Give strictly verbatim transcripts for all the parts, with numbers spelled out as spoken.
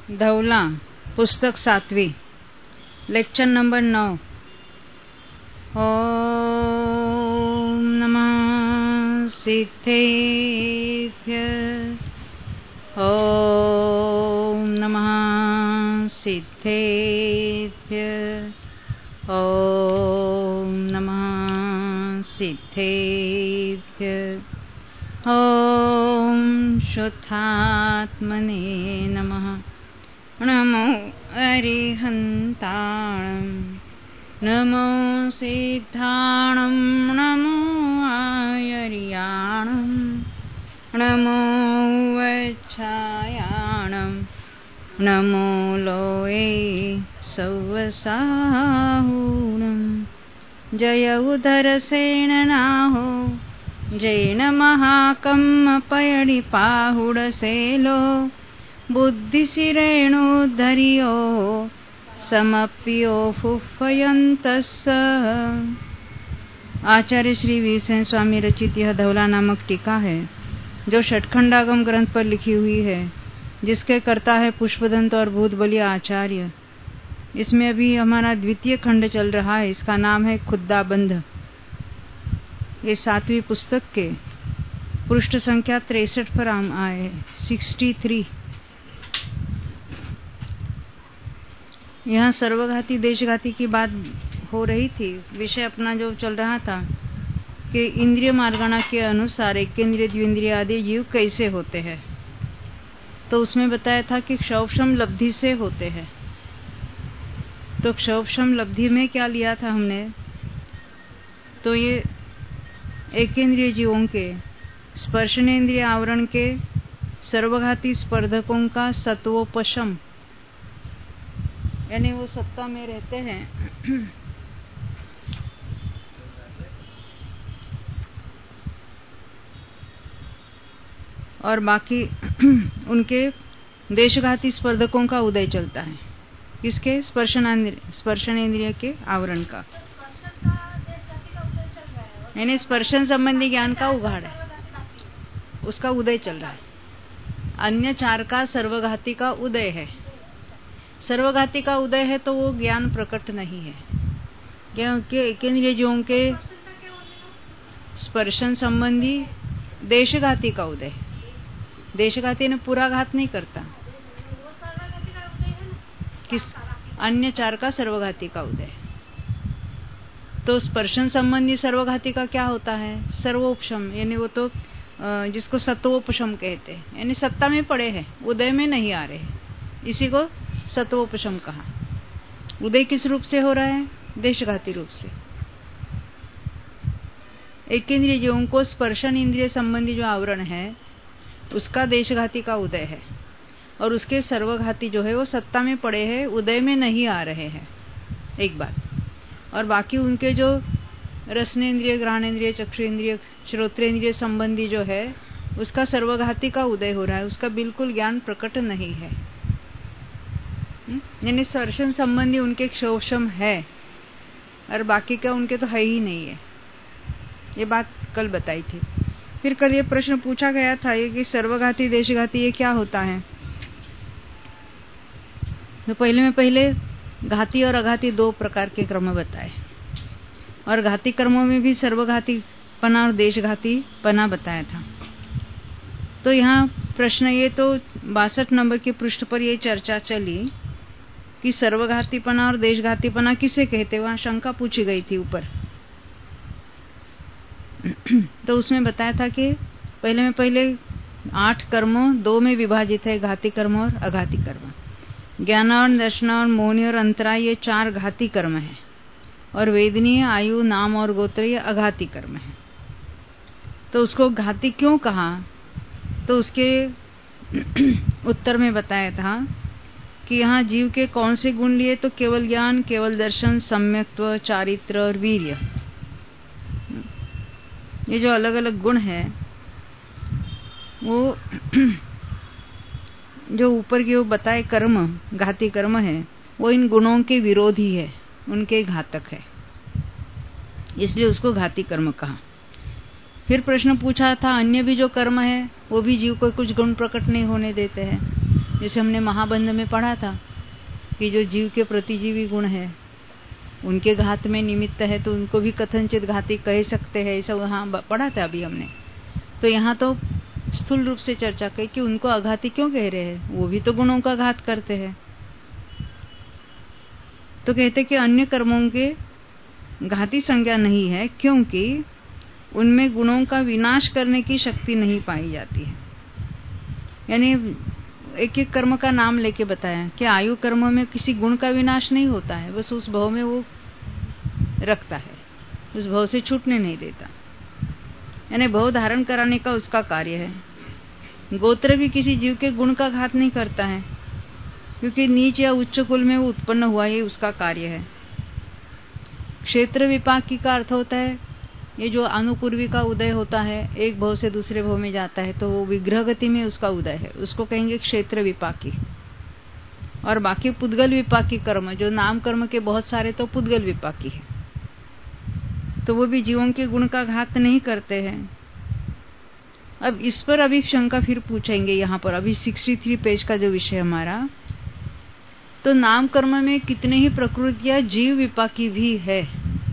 धवला पुस्तक सातवीं lecture number नौ। ओम नमः सिद्धेभ्य ओम नमः सिद्धेभ्य ओम नमः सिद्धेभ्य ओम शुद्धात्मने नमः। नमो अरिहन्ताणं नमो सिद्धाणं नमो आयर्याणं नमो वच्छायाणं नमो लोये सौवसाहुणं। जय उदरसेननाहो जैन महाकम्म पयडि पाहुडसेलो बुद्धिशिरेणोद्धरियो समप्यो फुफ्फयन्तस्स। आचार्य श्री वीरसेन स्वामी रचित यह धवला नामक टीका है जो षटखंडागम ग्रंथ पर लिखी हुई है, जिसके कर्ता है पुष्पदंत और भूतबली आचार्य। इसमें अभी हमारा द्वितीय खंड चल रहा है, इसका नाम है खुद्दाबंध। ये सातवीं पुस्तक के पृष्ठ संख्या तिरसठ पर हम आए सिक्सटी थ्री। यहाँ सर्वघाती देशघाती की बात हो रही थी। विषय अपना जो चल रहा था कि इंद्रिय मार्गणा के अनुसार एकेंद्रिय द्विंद्रिय आदि जीव कैसे होते हैं, तो उसमें बताया था कि क्षौक्षम लब्धि से होते हैं। तो क्षौक्षम लब्धि में क्या लिया था हमने, तो ये एकेंद्रिय जीवों के स्पर्शनेन्द्रिय आवरण के सर्वघाती स्पर्धकों का सत्वोपशम, यानी वो सत्ता में रहते हैं और बाकी उनके देशघाती स्पर्धकों का उदय चलता है। किसके? स्पर्शनेन्द्रिय के आवरण का, यानी स्पर्शन संबंधी ज्ञान का उघाड़ है, उसका उदय चल रहा है। अन्य चार का सर्वघाती का उदय है। सर्वघाती का उदय है तो वो ज्ञान प्रकट नहीं है, क्योंकि एकेंद्रिय जीवों के स्पर्शन संबंधी देशघाती का उदय। देशघाती ने पूरा घात नहीं करता, किस अन्य चार का सर्वघाती का उदय। तो स्पर्शन संबंधी सर्वघाती का क्या होता है? सर्वोपशम, यानी वो तो जिसको सत्वोपशम कहते हैं, यानी सत्ता में पड़े हैं, उदय में नहीं आ रहे, इसी को सत्वोपशम कहा। उदय किस रूप से हो रहा है? देशघाती रूप से। एकेंद्रिय जीवों को स्पर्शन इंद्रिय संबंधी जो आवरण है उसका देशघाती का उदय है, और उसके सर्वघाती जो है वो सत्ता में पड़े हैं, उदय में नहीं आ रहे हैं, एक बात। और बाकी उनके जो रसनेन्द्रिय, घ्राणेन्द्रिय, चक्षुरेन्द्रिय, श्रोत्रेन्द्रिय संबंधी जो है उसका सर्वघाती का उदय हो रहा है, उसका बिल्कुल ज्ञान प्रकट नहीं है। यानी स्पर्शन संबंधी उनके क्षौक्षम है और बाकी का उनके तो है ही नहीं है। ये बात कल बताई थी। फिर कल ये प्रश्न पूछा गया था ये कि सर्वघाती देशघाती ये क्या होता है। तो पहले में पहले घाती और अघाती दो प्रकार के क्रम बताए, और घाती कर्मों में भी सर्वघाती पना और देशघाती पना बताया था। तो यहाँ प्रश्न ये तो बासठ नंबर के पृष्ठ पर ये चर्चा चली कि सर्वघातीपना और देशघातीपना किसे कहते, वहां शंका पूछी गई थी ऊपर। तो उसमें बताया था कि पहले में पहले आठ कर्मों दो में विभाजित है, घाती कर्म और अघाती कर्म। ज्ञान और दर्शन और मौनी और अंतरा ये चार घाती कर्म है, और वेदनीय, आयु, नाम और गोत्र ये अघाती कर्म है। तो उसको घाती क्यों कहा, तो उसके उत्तर में बताया था कि यहाँ जीव के कौन से गुण लिए, तो केवल ज्ञान, केवल दर्शन, सम्यक्त्व, चारित्र और वीर्य, ये जो अलग अलग गुण है वो जो ऊपर की वो बताए कर्म घाती कर्म है, वो इन गुणों के विरोधी है, उनके घातक है, इसलिए उसको घाती कर्म कहा। फिर प्रश्न पूछा था अन्य भी जो कर्म है वो भी जीव को कुछ गुण प्रकट नहीं होने देते हैं, जैसे हमने महाबंध में पढ़ा था कि जो जीव के प्रतिजीवी गुण है उनके घात में निमित्त है तो उनको भी कथनचित घाती कह सकते हैं, ऐसा वहाँ पढ़ा था अभी हमने। तो यहाँ तो स्थूल रूप से चर्चा की कि उनको अघाती क्यों कह रहे हैं, वो भी तो गुणों का घात करते हैं। तो कहते कि अन्य कर्मों के घाती संज्ञा नहीं है क्योंकि उनमें गुणों का विनाश करने की शक्ति नहीं पाई जाती है। यानी एक एक कर्म का नाम लेके बताया कि आयु कर्म में किसी गुण का विनाश नहीं होता है, बस उस भव में वो रखता है, उस भव से छूटने नहीं देता, यानी भव धारण कराने का उसका कार्य है। गोत्र भी किसी जीव के गुण का घात नहीं करता है क्योंकि नीच या उच्च कुल में वो उत्पन्न हुआ, ये उसका कार्य है। क्षेत्र विपाकी का अर्थ होता है ये जो अनुपूर्वी का उदय होता है, एक भव से दूसरे भव में जाता है तो वो विग्रह गति में उसका उदय है, उसको कहेंगे क्षेत्र विपाकी। और बाकी पुद्गल विपाकी कर्म, जो नाम कर्म के बहुत सारे तो पुद्गल विपाकी है, तो वो भी जीवों के गुण का घात नहीं करते हैं। अब इस पर अभी शंका फिर पूछेंगे यहाँ पर, अभी तिरसठ पेज का जो विषय हमारा, तो नाम कर्म में कितने ही प्रकृतियां जीव विपाकी भी है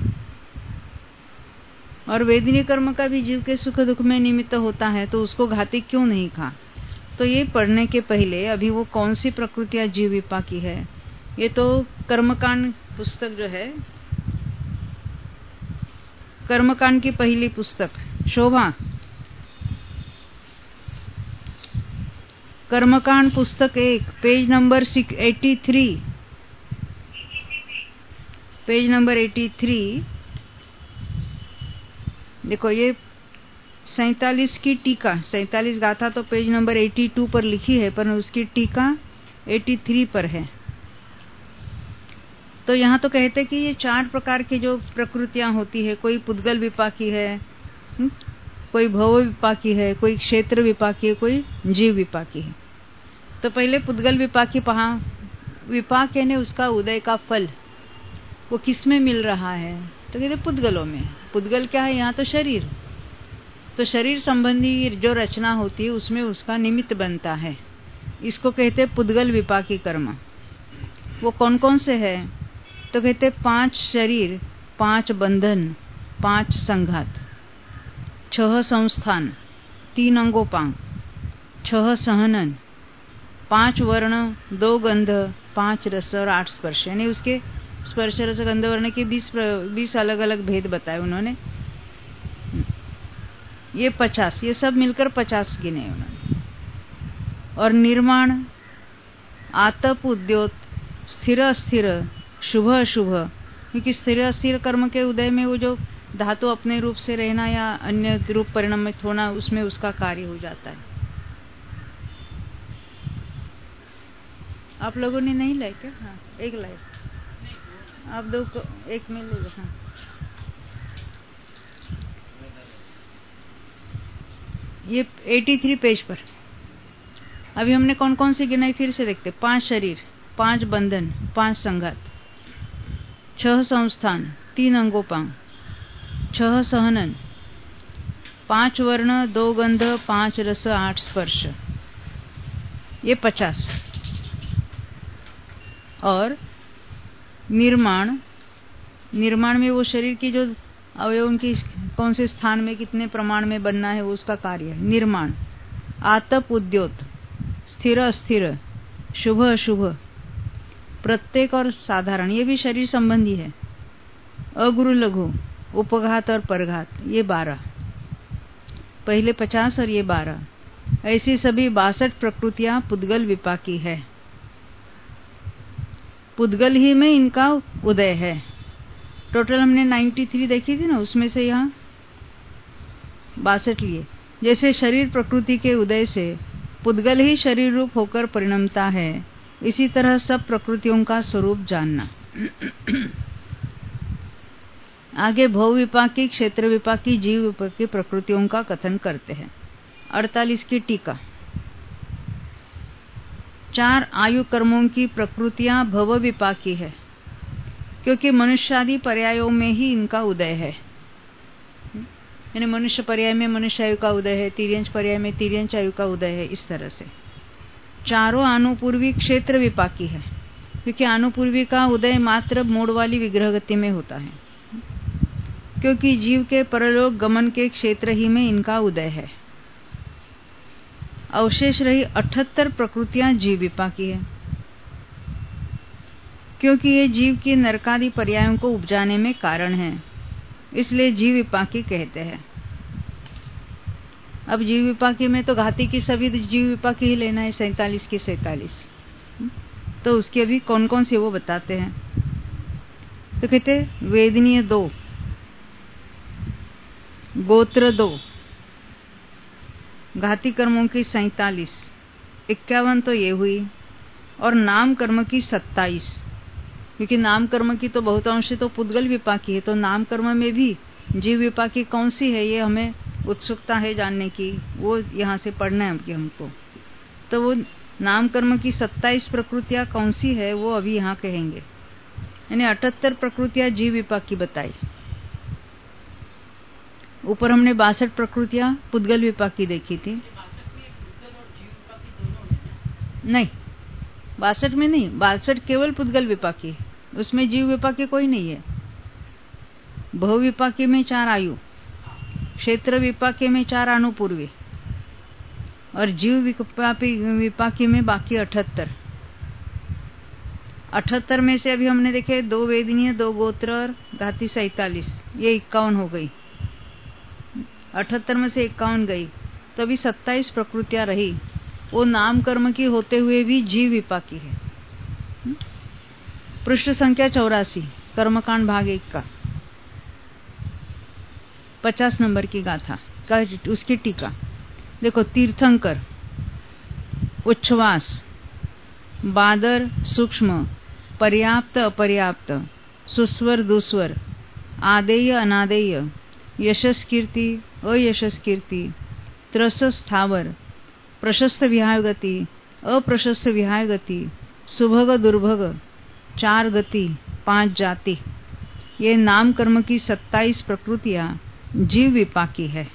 और वेदनीय कर्म का भी जीव के सुख दुख में निमित्त होता है, तो उसको घाती क्यों नहीं कहा। तो ये पढ़ने के पहले अभी वो कौन सी प्रकृतियां जीव विपाकी है, ये तो कर्मकांड पुस्तक जो है, कर्मकांड की पहली पुस्तक शोभा, कर्मकांड पुस्तक एक, page number eighty three, page number eighty three. देखो ये सैतालीस की टीका, सैतालीस गाथा तो पेज नंबर बयासी पर लिखी है पर उसकी टीका तिरासी पर है। तो यहाँ तो कहते कि ये चार प्रकार की जो प्रकृतियां होती है, कोई पुद्गल विपाकी है, कोई भव विपाकी है, कोई क्षेत्र विपाकी है, कोई जीव विपाकी है। तो पहले पुद्गल विपाकी पहा, विपाक यानी उसका उदय का फल वो किस में मिल रहा है, तो कहते पुद्गलों में। पुद्गल क्या है, यहाँ तो शरीर, तो शरीर संबंधी जो रचना होती है उसमें उसका निमित्त बनता है, इसको कहते पुद्गल विपाकी कर्म। वो कौन कौन से है, तो कहते पांच शरीर, पांच बंधन, पांच संघात, छह संस्थान, तीन अंगोपांग, छह सहनन, पांच वर्ण, दो गंध, पांच रस और आठ स्पर्श, यानी उसके स्पर्श रस गंध वर्ण के बीस बीस अलग अलग भेद बताए उन्होंने। ये पचास, ये सब मिलकर पचास गिने उन्होंने। और निर्माण, आतप, उद्योत, स्थिर अस्थिर, शुभ अशुभ, क्योंकि स्थिर अस्थिर कर्म के उदय में वो जो धातु अपने रूप से रहना या अन्य रूप परिणमित होना, उसमें उसका कार्य हो जाता है। आप लोगों ने नहीं लाए क्या? हाँ, एक लाए, आप दो को एक में ले लो। हाँ, ये तिरासी पेज पर अभी हमने कौन कौन सी गिनाई फिर से देखते। पांच शरीर, पांच बंधन, पांच संघात, छह संस्थान, तीन अंगोपांग, छह सहनन, पांच वर्ण, दो गंध, पांच रस, आठ स्पर्श, ये पचास। और निर्माण, निर्माण में वो शरीर की जो अवयवों की कौन से स्थान में कितने प्रमाण में बनना है वो उसका कार्य है, निर्माण। आतप, उद्योत, स्थिर अस्थिर, शुभ अशुभ, प्रत्येक और साधारण, ये भी शरीर संबंधी है। अगुरु लघु, उपघात और परघात, ये बारह, पहले पचास और ये बारह। ऐसी सभी बासठ प्रकृतियां पुद्गल विपाकी है, पुद्गल ही में इनका उदय है। टोटल हमने तिरानवे देखी थी ना, उसमें से यहाँ बासठ लिए। जैसे शरीर प्रकृति के उदय से पुद्गल ही शरीर रूप होकर परिणमता है, इसी तरह सब प्रकृतियों का स्वरूप जानना। आगे भव विपाकी, क्षेत्र विपाकी, जीव विपाकी प्रकृतियों का कथन करते हैं। अड़तालीस की टीका, चार आयु कर्मों की प्रकृतियां भव विपाकी है क्योंकि मनुष्यादि पर्यायों में ही इनका उदय है। यानी मनुष्य पर्याय में मनुष्य आयु का उदय है, तिर्यंच पर्याय में तिर्यंच आयु का उदय है, इस तरह से। चारों अनुपूर्वी क्षेत्र विपाकी है, क्योंकि अनुपूर्वी का उदय मात्र मूड वाली विग्रह गति में होता है, क्योंकि जीव के परलोक गमन के क्षेत्र ही में इनका उदय है। अवशेष रही अठहत्तर प्रकृतियां जीव विपाकी है, क्योंकि ये जीव की नरकादि पर्यायों को उपजाने में कारण है, इसलिए जीव विपाकी कहते हैं। अब जीव विपाकी में तो घाती की सभी जीव विपाकी ही लेना है, सैतालीस की सैतालीस। तो उसकी अभी कौन कौन सी वो बताते हैं। तो कहते वेदनीय दो, गोत्र दो, घाती कर्मों की सैतालीस, इक्यावन तो ये हुई, और नाम कर्म की सत्ताईस, क्योंकि नाम कर्म की तो बहुतांश तो पुद्गल विपाकी है, तो नाम कर्म में भी जीव विपाकी कौन सी है ये हमें उत्सुकता है जानने की, वो यहाँ से पढ़ना है हमको। तो वो नाम कर्म की सत्ताईस प्रकृतियां कौन सी है वो अभी यहाँ कहेंगे। यानी अठहत्तर प्रकृतियां जीव विपाकी बताई। ऊपर हमने बासठ प्रकृतियां पुद्गल विपाकी देखी थी। नहीं, बासठ में नहीं, बासठ केवल पुद्गल विपाकी, उसमें जीव विपाकी कोई नहीं है। बहु विपाकी में चार आयु, क्षेत्र विपाकी में चार अनुपूर्वी, और जीव विपाकी विपाकी में बाकी अठहत्तर। अठहत्तर में से अभी हमने देखे दो वेदनीय, दो गोत्र और घाती सैतालीस, ये इक्यावन हो गई। अठहत्तर में से इक्यावन गई, तो अभी सत्ताईस प्रकृतियां रही, वो नाम कर्म की होते हुए भी जीव विपाकी है। पृष्ठ संख्या चौरासी, कर्मकांड भाग एक का पचास नंबर की गाथा का उसकी टीका देखो। तीर्थंकर, उच्छ्वास, बादर सूक्ष्म, पर्याप्त अपर्याप्त, सुस्वर दुस्वर, आदेय अनादेय, यशस कीर्ति अयशस कीर्ति, त्रस स्थावर, प्रशस्त विहाय गति, अप्रशस्त विहाय गति, सुभग दुर्भग, चार गति, पांच जाति, ये नाम कर्म की सत्ताईस प्रकृतियां जीव विपाकी है।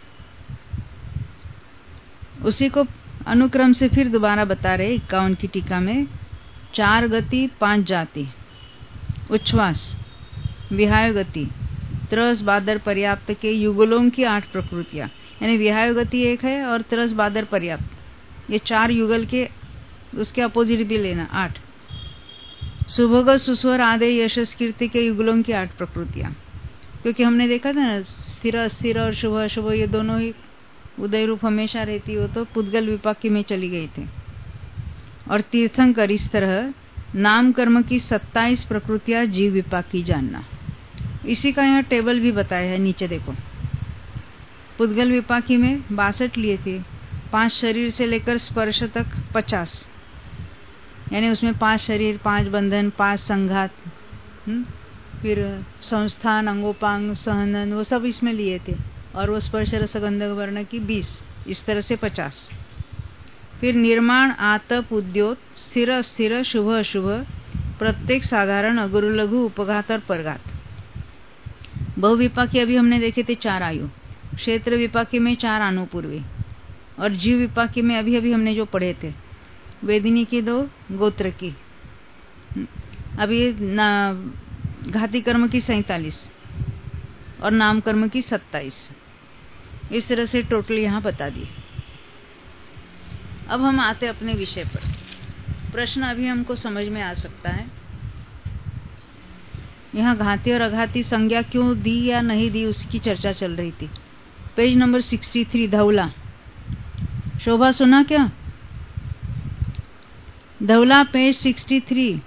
उसी को अनुक्रम से फिर दोबारा बता रहे इक्यावन की टीका में। चार गति, पांच जाति, उच्छ्वास, विहाय गति, त्रस बादर पर्याप्त के युगलों की आठ प्रकृतियां, यानी विहाय गति एक है और त्रस बादर पर्याप्त, ये चार युगल के उसके अपोजिट भी लेना, आठ। सुभग सुस्वर आदि यशस कीर्ति के युगलों की आठ प्रकृतियां, क्योंकि हमने देखा था ना स्थिर अस्थिर और शुभ अशुभ ये दोनों ही उदय रूप हमेशा रहती, वो तो पुद्गल विपाकी में चली गई थी। और तीर्थंकर इस तरह नाम कर्म की सत्ताईस प्रकृतियां जीव विपाकी जानना। इसी का यहाँ टेबल भी बताया है, नीचे देखो। पुद्गल विपाकी में बासठ लिए थे, पांच शरीर से लेकर स्पर्श तक पचास, यानी उसमें पांच शरीर, पांच बंधन, पांच संघात, फिर संस्थान, अंगोपांग, सहनन, वो सब इसमें लिए थे, और वो स्पर्श रस गंधक वर्ण की बीस, इस तरह से पचास। फिर निर्माण, आतप, उद्योत, स्थिर अस्थिर, शुभ अशुभ, प्रत्येक साधारण, अगुरु लघु, उपघात और परघात। बहुविपाकी अभी हमने देखे थे चार आयु, क्षेत्र विपाकी में चार अनुपूर्वी, और जीव विपाकी में अभी अभी हमने जो पढ़े थे वेदिनी की दो, गोत्र की, अभी घाती कर्म की सैतालीस और नाम कर्म की सत्ताईस, इस तरह से टोटल यहाँ बता दी। अब हम आते अपने विषय पर। प्रश्न अभी हमको समझ में आ सकता है, यहाँ घाती और अघाती संज्ञा क्यों दी या नहीं दी उसकी चर्चा चल रही थी। पेज नंबर तिरसठ, धौला। शोभा सुना क्या? धौला पेज तिरसठ।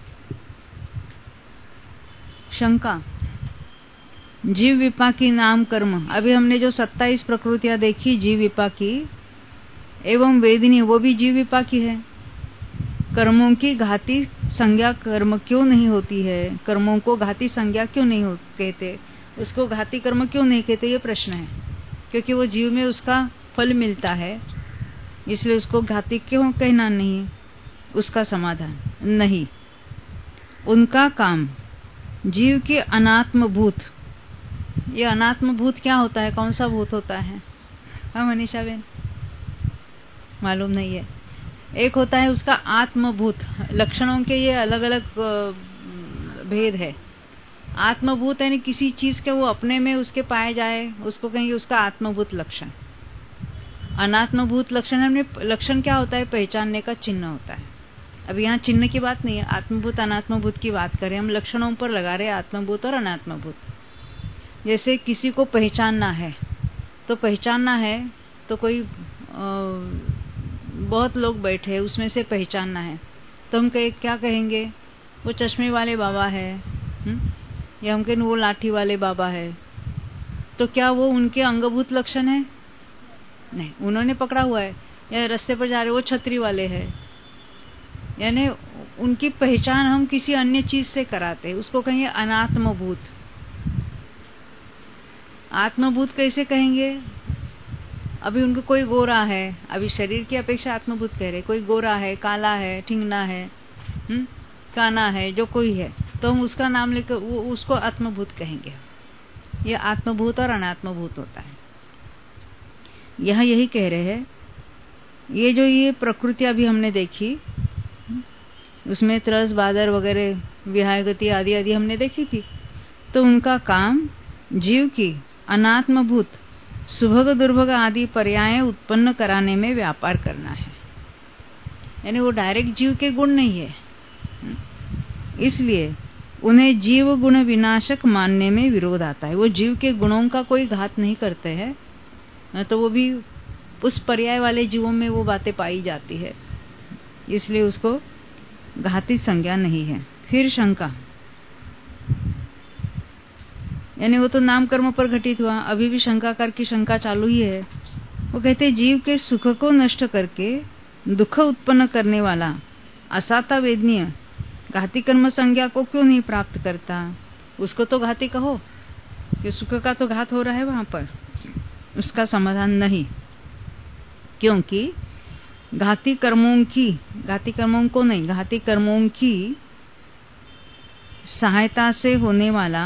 शंका, जीव विपाकी नाम कर्म, अभी हमने जो सत्ताईस प्रकृतियां देखी जीव विपाकी एवं वेदिनी, वो भी जीव विपाकी है। कर्मों की घाती संज्ञा कर्म क्यों नहीं होती है, कर्मों को घाती संज्ञा क्यों नहीं हो कहते, उसको घाती कर्म क्यों नहीं कहते, ये प्रश्न है। क्योंकि वो जीव में उसका फल मिलता है, इसलिए उसको घाती क्यों कहना नहीं। उसका समाधान, नहीं, उनका काम जीव के अनात्म भूत। ये अनात्म भूत क्या होता है, कौन सा भूत होता है? हाँ मनीषा बेन, मालूम नहीं है। एक होता है उसका आत्मभूत। लक्षणों के ये अलग अलग भेद है। आत्मभूत यानी किसी चीज के वो अपने में उसके पाए जाए, उसको कहेंगे उसका आत्मभूत लक्षण। अनात्मभूत लक्षण हमने लक्षण क्या होता है? पहचानने का चिन्ह होता है। अब यहाँ चिन्ह की बात नहीं है, आत्मभूत अनात्मभूत की बात करें हम। लक्षणों पर लगा रहे आत्मभूत और अनात्मभूत। जैसे किसी को पहचानना है, तो पहचानना है तो कोई आ, बहुत लोग बैठे हैं, उसमें से पहचानना है तो हम कहे, क्या कहेंगे? वो चश्मे वाले बाबा है, हुँ? या हम कहें वो लाठी वाले बाबा है। तो क्या वो उनके अंगभूत लक्षण है? नहीं, उन्होंने पकड़ा हुआ है। या रास्ते पर जा रहे वो छतरी वाले हैं, यानी उनकी पहचान हम किसी अन्य चीज से कराते हैं, उसको कहेंगे अनात्मभूत। आत्मभूत कैसे कहेंगे? अभी उनको कोई गोरा है, अभी शरीर की अपेक्षा आत्मभूत कह रहे, कोई गोरा है, काला है, ठिंगना है, हुँ? काना है, जो कोई है, तो हम उसका नाम लेकर वो उसको आत्मभूत कहेंगे। ये आत्मभूत और अनात्मभूत होता है। यह यही कह रहे हैं, ये जो ये प्रकृति अभी हमने देखी, उसमें त्रस बादर वगैरह विहाय गति आदि आदि हमने देखी थी, तो उनका काम जीव की अनात्मभूत सुभग दुर्भग आदि पर्याय उत्पन्न कराने में व्यापार करना है। यानी वो डायरेक्ट जीव के गुण नहीं है, इसलिए उन्हें जीव गुण विनाशक मानने में विरोध आता है। वो जीव के गुणों का कोई घात नहीं करते हैं, तो वो भी उस पर्याय वाले जीवों में वो बातें पाई जाती है, इसलिए उसको घाती संज्ञा नहीं है। फिर शंका, यानी वो तो नाम कर्म पर घटित हुआ, अभी भी शंकाकार की शंका चालू ही है। वो कहते हैं जीव के सुख को नष्ट करके दुख उत्पन्न करने वाला असाता वेदनीय घाती कर्म संज्ञा को क्यों नहीं प्राप्त करता? उसको तो घाती कहो कि सुख का तो घात हो रहा है वहां पर। उसका समाधान नहीं, क्योंकि घाती कर्मों की घाती कर्मों को नहीं घाती कर्मों की सहायता से होने वाला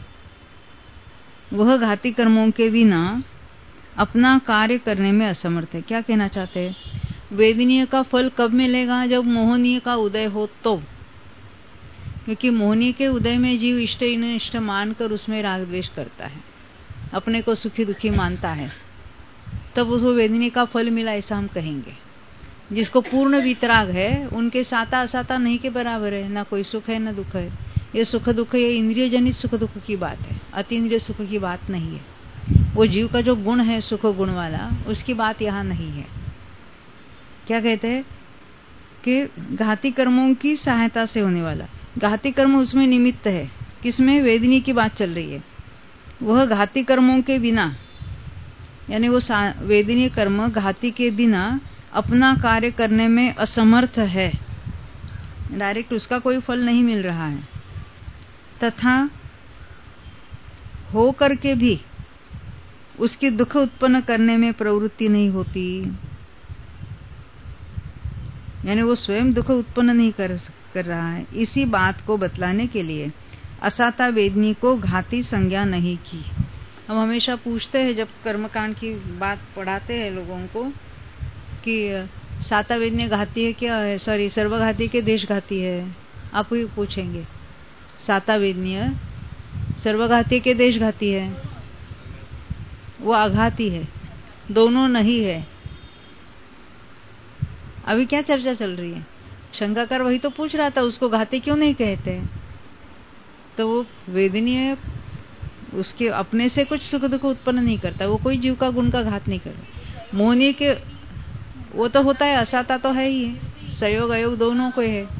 वह घाती कर्मों के बिना अपना कार्य करने में असमर्थ है। क्या कहना चाहते हैं? वेदनीय का फल कब मिलेगा? जब मोहनीय का उदय हो तो, क्योंकि मोहनीय के उदय में जीव इष्ट इष्ट मानकर उसमें राग द्वेष करता है, अपने को सुखी दुखी मानता है, तब उसको वेदनीय का फल मिला ऐसा हम कहेंगे। जिसको पूर्ण वितराग है उनके साता असाता नहीं के बराबर है, ना कोई सुख है ना दुख है। ये सुख दुख ये इंद्रिय जनित सुख दुख की बात है, अति इंद्रिय सुख की बात नहीं है। वो जीव का जो गुण है सुख गुण वाला, उसकी बात यहाँ नहीं है। क्या कहते हैं कि घाती कर्मों की सहायता से होने वाला, घाती कर्म उसमें निमित्त है। किसमें? वेदनी की बात चल रही है। वह घाती कर्मों के बिना, यानी वो वेदनीय कर्म घाती के बिना अपना कार्य करने में असमर्थ है, डायरेक्ट उसका कोई फल नहीं मिल रहा है, तथा हो करके भी उसकी दुख उत्पन्न करने में प्रवृत्ति नहीं होती, यानी वो स्वयं दुख उत्पन्न नहीं कर, कर रहा है। इसी बात को बतलाने के लिए असाता वेदनी को घाती संज्ञा नहीं की। हम हमेशा पूछते हैं जब कर्मकांड की बात पढ़ाते हैं लोगों को कि साता वेदनी घाती है क्या है, सॉरी सर्वघाती के देशघाती है। आप ही पूछेंगे साता वेदनीय सर्वघाती के देशघाती है, वो आघाती है, दोनों नहीं है। अभी क्या चर्चा चल रही है? शंकाकार वही तो पूछ रहा था, उसको घाती क्यों नहीं कहते? तो वो वेदनीय उसके अपने से कुछ सुख दुख उत्पन्न नहीं करता, वो कोई जीव का गुण का घात नहीं करता। मोहनी के वो तो होता है, असाता तो है ही है, सहयोग अयोग दोनों को है,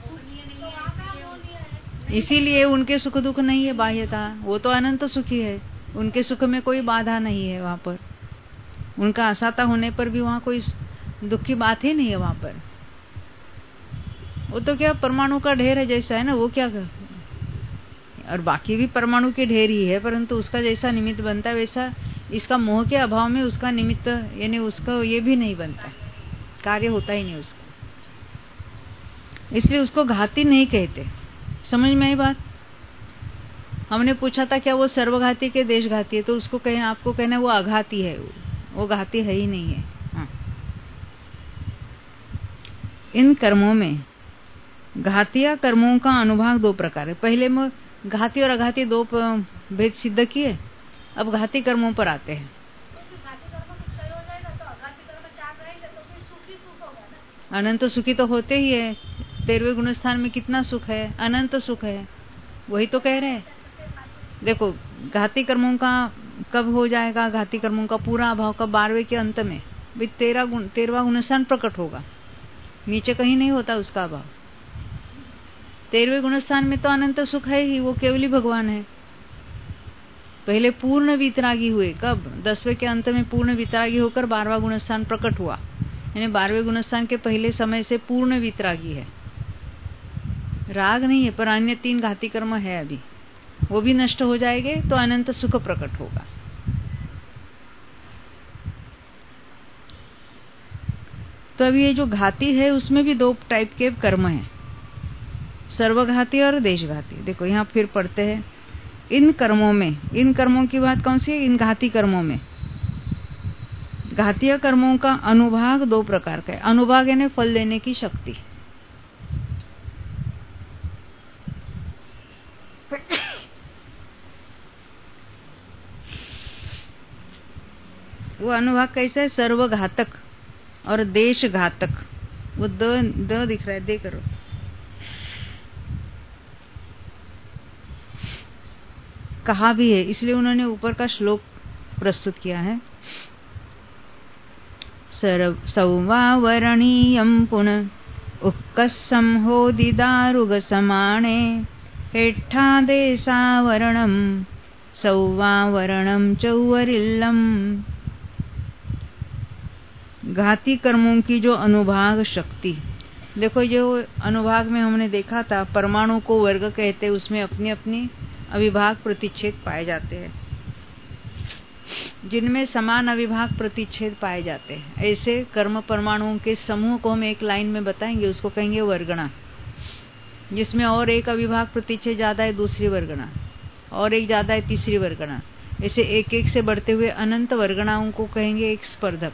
इसीलिए उनके सुख दुख नहीं है बाह्यता। वो तो अनंत सुखी है, उनके सुख में कोई बाधा नहीं है वहां पर। उनका असाता होने पर भी वहां कोई दुख की बात ही नहीं है वहां पर। वो तो क्या परमाणु का ढेर है जैसा है ना, वो क्या कर? और बाकी भी परमाणु के ढेर ही है, परंतु उसका जैसा निमित्त बनता है वैसा इसका मोह के अभाव में उसका निमित्त यानी उसका ये भी नहीं बनता, कार्य होता ही नहीं उसका, इसलिए उसको घाती नहीं कहते। समझ में आई बात? हमने पूछा था क्या वो सर्वघाती के देशघाती है, तो उसको कहें आपको कहना वो आघाती है, वो घाती है ही नहीं है। हाँ। इन कर्मों में घातीय कर्मों का अनुभाग दो प्रकार है। पहले में घाती और अघाती दो भेद सिद्ध किए, अब घाती कर्मों पर आते हैं। अनंत सुखी तो होते ही है। तेरहवें गुणस्थान में कितना सुख है, अनंत सुख है, वही तो कह रहे हैं। देखो घाती कर्मों का कब हो जाएगा, घाती कर्मों का पूरा अभाव कब, बारहवें के अंत में भी तेरह गुण तेरहवा गुणस्थान प्रकट होगा, नीचे कहीं नहीं होता उसका अभाव। तेरहवें गुणस्थान में तो अनंत सुख है ही, वो केवली भगवान है। पहले पूर्ण वितरागी हुए कब, दसवें के अंत में पूर्ण वितरागी होकर बारहवा गुणस्थान प्रकट हुआ, यानी बारहवें गुणस्थान के पहले समय से पूर्ण वितरागी है। राग नहीं है, पर अन्य तीन घाती कर्म है अभी, वो भी नष्ट हो जाएंगे तो अनंत सुख प्रकट होगा। तो अभी ये जो घाती है उसमें भी दो टाइप के कर्म हैं, सर्वघाती और देशघाती। देखो यहाँ फिर पढ़ते हैं, इन कर्मों में, इन कर्मों की बात कौन सी है, इन घाती कर्मों में। घातीय कर्मों का अनुभाग दो प्रकार का है। अनुभाग यानी फल देने की शक्ति। वो अनुभाग कैसे है, सर्वघातक और देश घातक। वो द द दिख रहा है, दे करो। कहा भी है, इसलिए उन्होंने ऊपर का श्लोक प्रस्तुत किया है। सौवावरणीयं पुनः उक्कसंहोदिदारुग समाणे हेट्ठादेशावरणं सौवावरणं चौवरिल्लम। घाती कर्मों की जो अनुभाग शक्ति, देखो जो अनुभाग में हमने देखा था, परमाणु को वर्ग कहते हैं, उसमें अपनी अपनी अविभाग प्रतिच्छेद पाए जाते हैं, जिनमें समान अविभाग प्रतिच्छेद पाए जाते हैं। ऐसे कर्म परमाणुओं के समूह को हम एक लाइन में बताएंगे, उसको कहेंगे वर्गणा। जिसमें और एक अविभाग प्रतिच्छेद ज्यादा है, दूसरी वर्गणा, और एक ज्यादा है, तीसरी वर्गणा। ऐसे एक एक से बढ़ते हुए अनंत वर्गणाओं को कहेंगे एक स्पर्धक।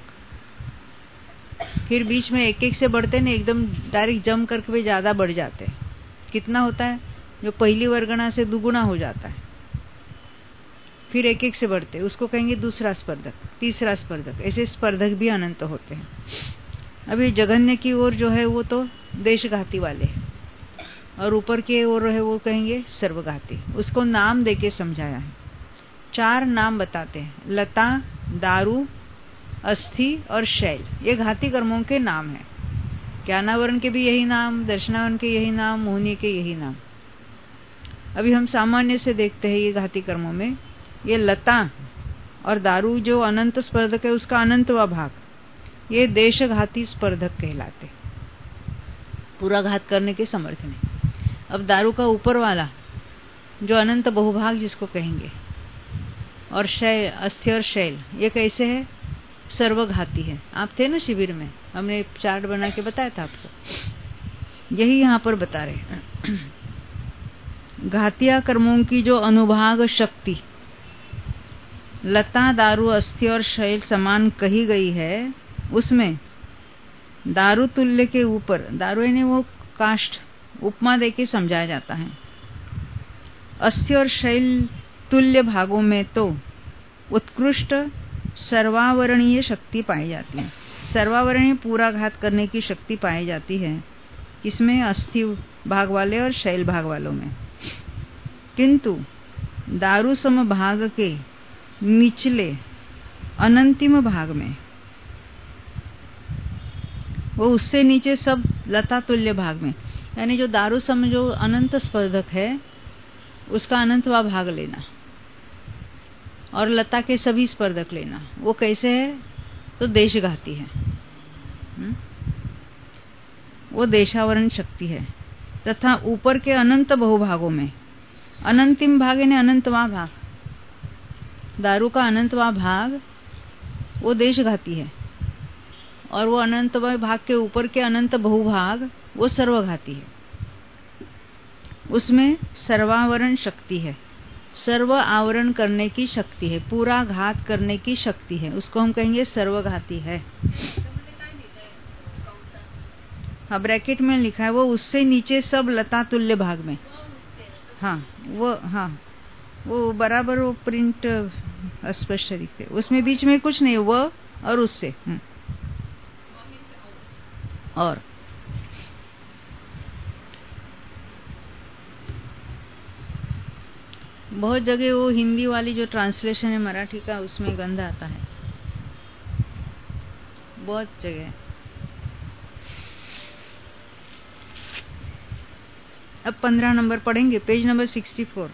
फिर बीच में एक एक से बढ़ते ना, एकदम डायरेक्ट जम करके वे ज्यादा बढ़ जाते हैं। कितना होता है, जो पहली वर्गणा से दुगुना हो जाता है। फिर एक एक से बढ़ते, उसको कहेंगे दूसरा स्पर्धक, तीसरा स्पर्धक। ऐसे स्पर्धक भी अनंत होते हैं। अभी जघन्य की ओर जो है वो तो देशघाती वाले हैं, और ऊपर की ओर है वो कहेंगे सर्वघाती। उसको नाम देके समझाया है। चार नाम बताते हैं, लता, दारू, अस्थि और शैल। ये घाती कर्मों के नाम है। ज्ञानावरण के भी यही नाम, दर्शनावरण के यही नाम, मोहनी के यही नाम। अभी हम सामान्य से देखते हैं ये घाती कर्मों में, ये लता और दारू जो अनंत स्पर्धक है, उसका अनंतवा भाग, ये देशघाती स्पर्धक कहलाते, पूरा घात करने के समर्थ नहीं। अब दारू का ऊपर वाला जो अनंत बहुभाग जिसको कहेंगे, और शैल, अस्थि और शैल, ये कैसे है, सर्वघाती है। आप थे ना शिविर में, हमने चार्ट बना के बताया था आपको, यही यहाँ पर बता रहे। घातिया कर्मों की जो अनुभाग शक्ति लता, दारू, अस्थि और शैल समान कही गई है, उसमें दारू तुल्य के ऊपर, दारू यानी वो काष्ठ, उपमा देके समझाया जाता है। अस्थि और शैल तुल्य भागों में तो उत्कृष्ट सर्वावरणीय शक्ति पाई जाती है। सर्वावरणीय पूरा घात करने की शक्ति पाई जाती है, इसमें अस्थि भाग वाले और शैल भाग वालों में। किंतु दारू सम भाग के निचले अनंतिम भाग में, वो उससे नीचे सब लता तुल्य भाग में, यानी जो दारू सम जो अनंत स्पर्धक है, उसका अनंतवा भाग लेना, और लता के सभी स्पर्धक लेना। वो कैसे है, तो देशघाती है। हुँ? वो देशावरण शक्ति है। तथा ऊपर के अनंत बहुभागों में अनंतिम भाग यानी अनंतवा भाग, दारू का अनंतवा भाग वो देशघाती है, और वो अनंतवा भाग के ऊपर के अनंत बहुभाग वो सर्वघाती है। उसमें सर्वावरण शक्ति है, सर्व आवरण करने की शक्ति है, पूरा घात करने की शक्ति है, उसको हम कहेंगे सर्वघाती है। हाँ ब्रैकेट में लिखा है वो, उससे नीचे सब लता तुल्य भाग में। हाँ वो, हाँ वो बराबर वो प्रिंट स्पष्ट दिखते, उसमें बीच में कुछ नहीं, वो और उससे और बहुत जगह वो हिंदी वाली जो ट्रांसलेशन है मराठी का, उसमें गंध आता है बहुत जगह। अब पंद्रह नंबर पढ़ेंगे, पेज नंबर सिक्सटी फोर।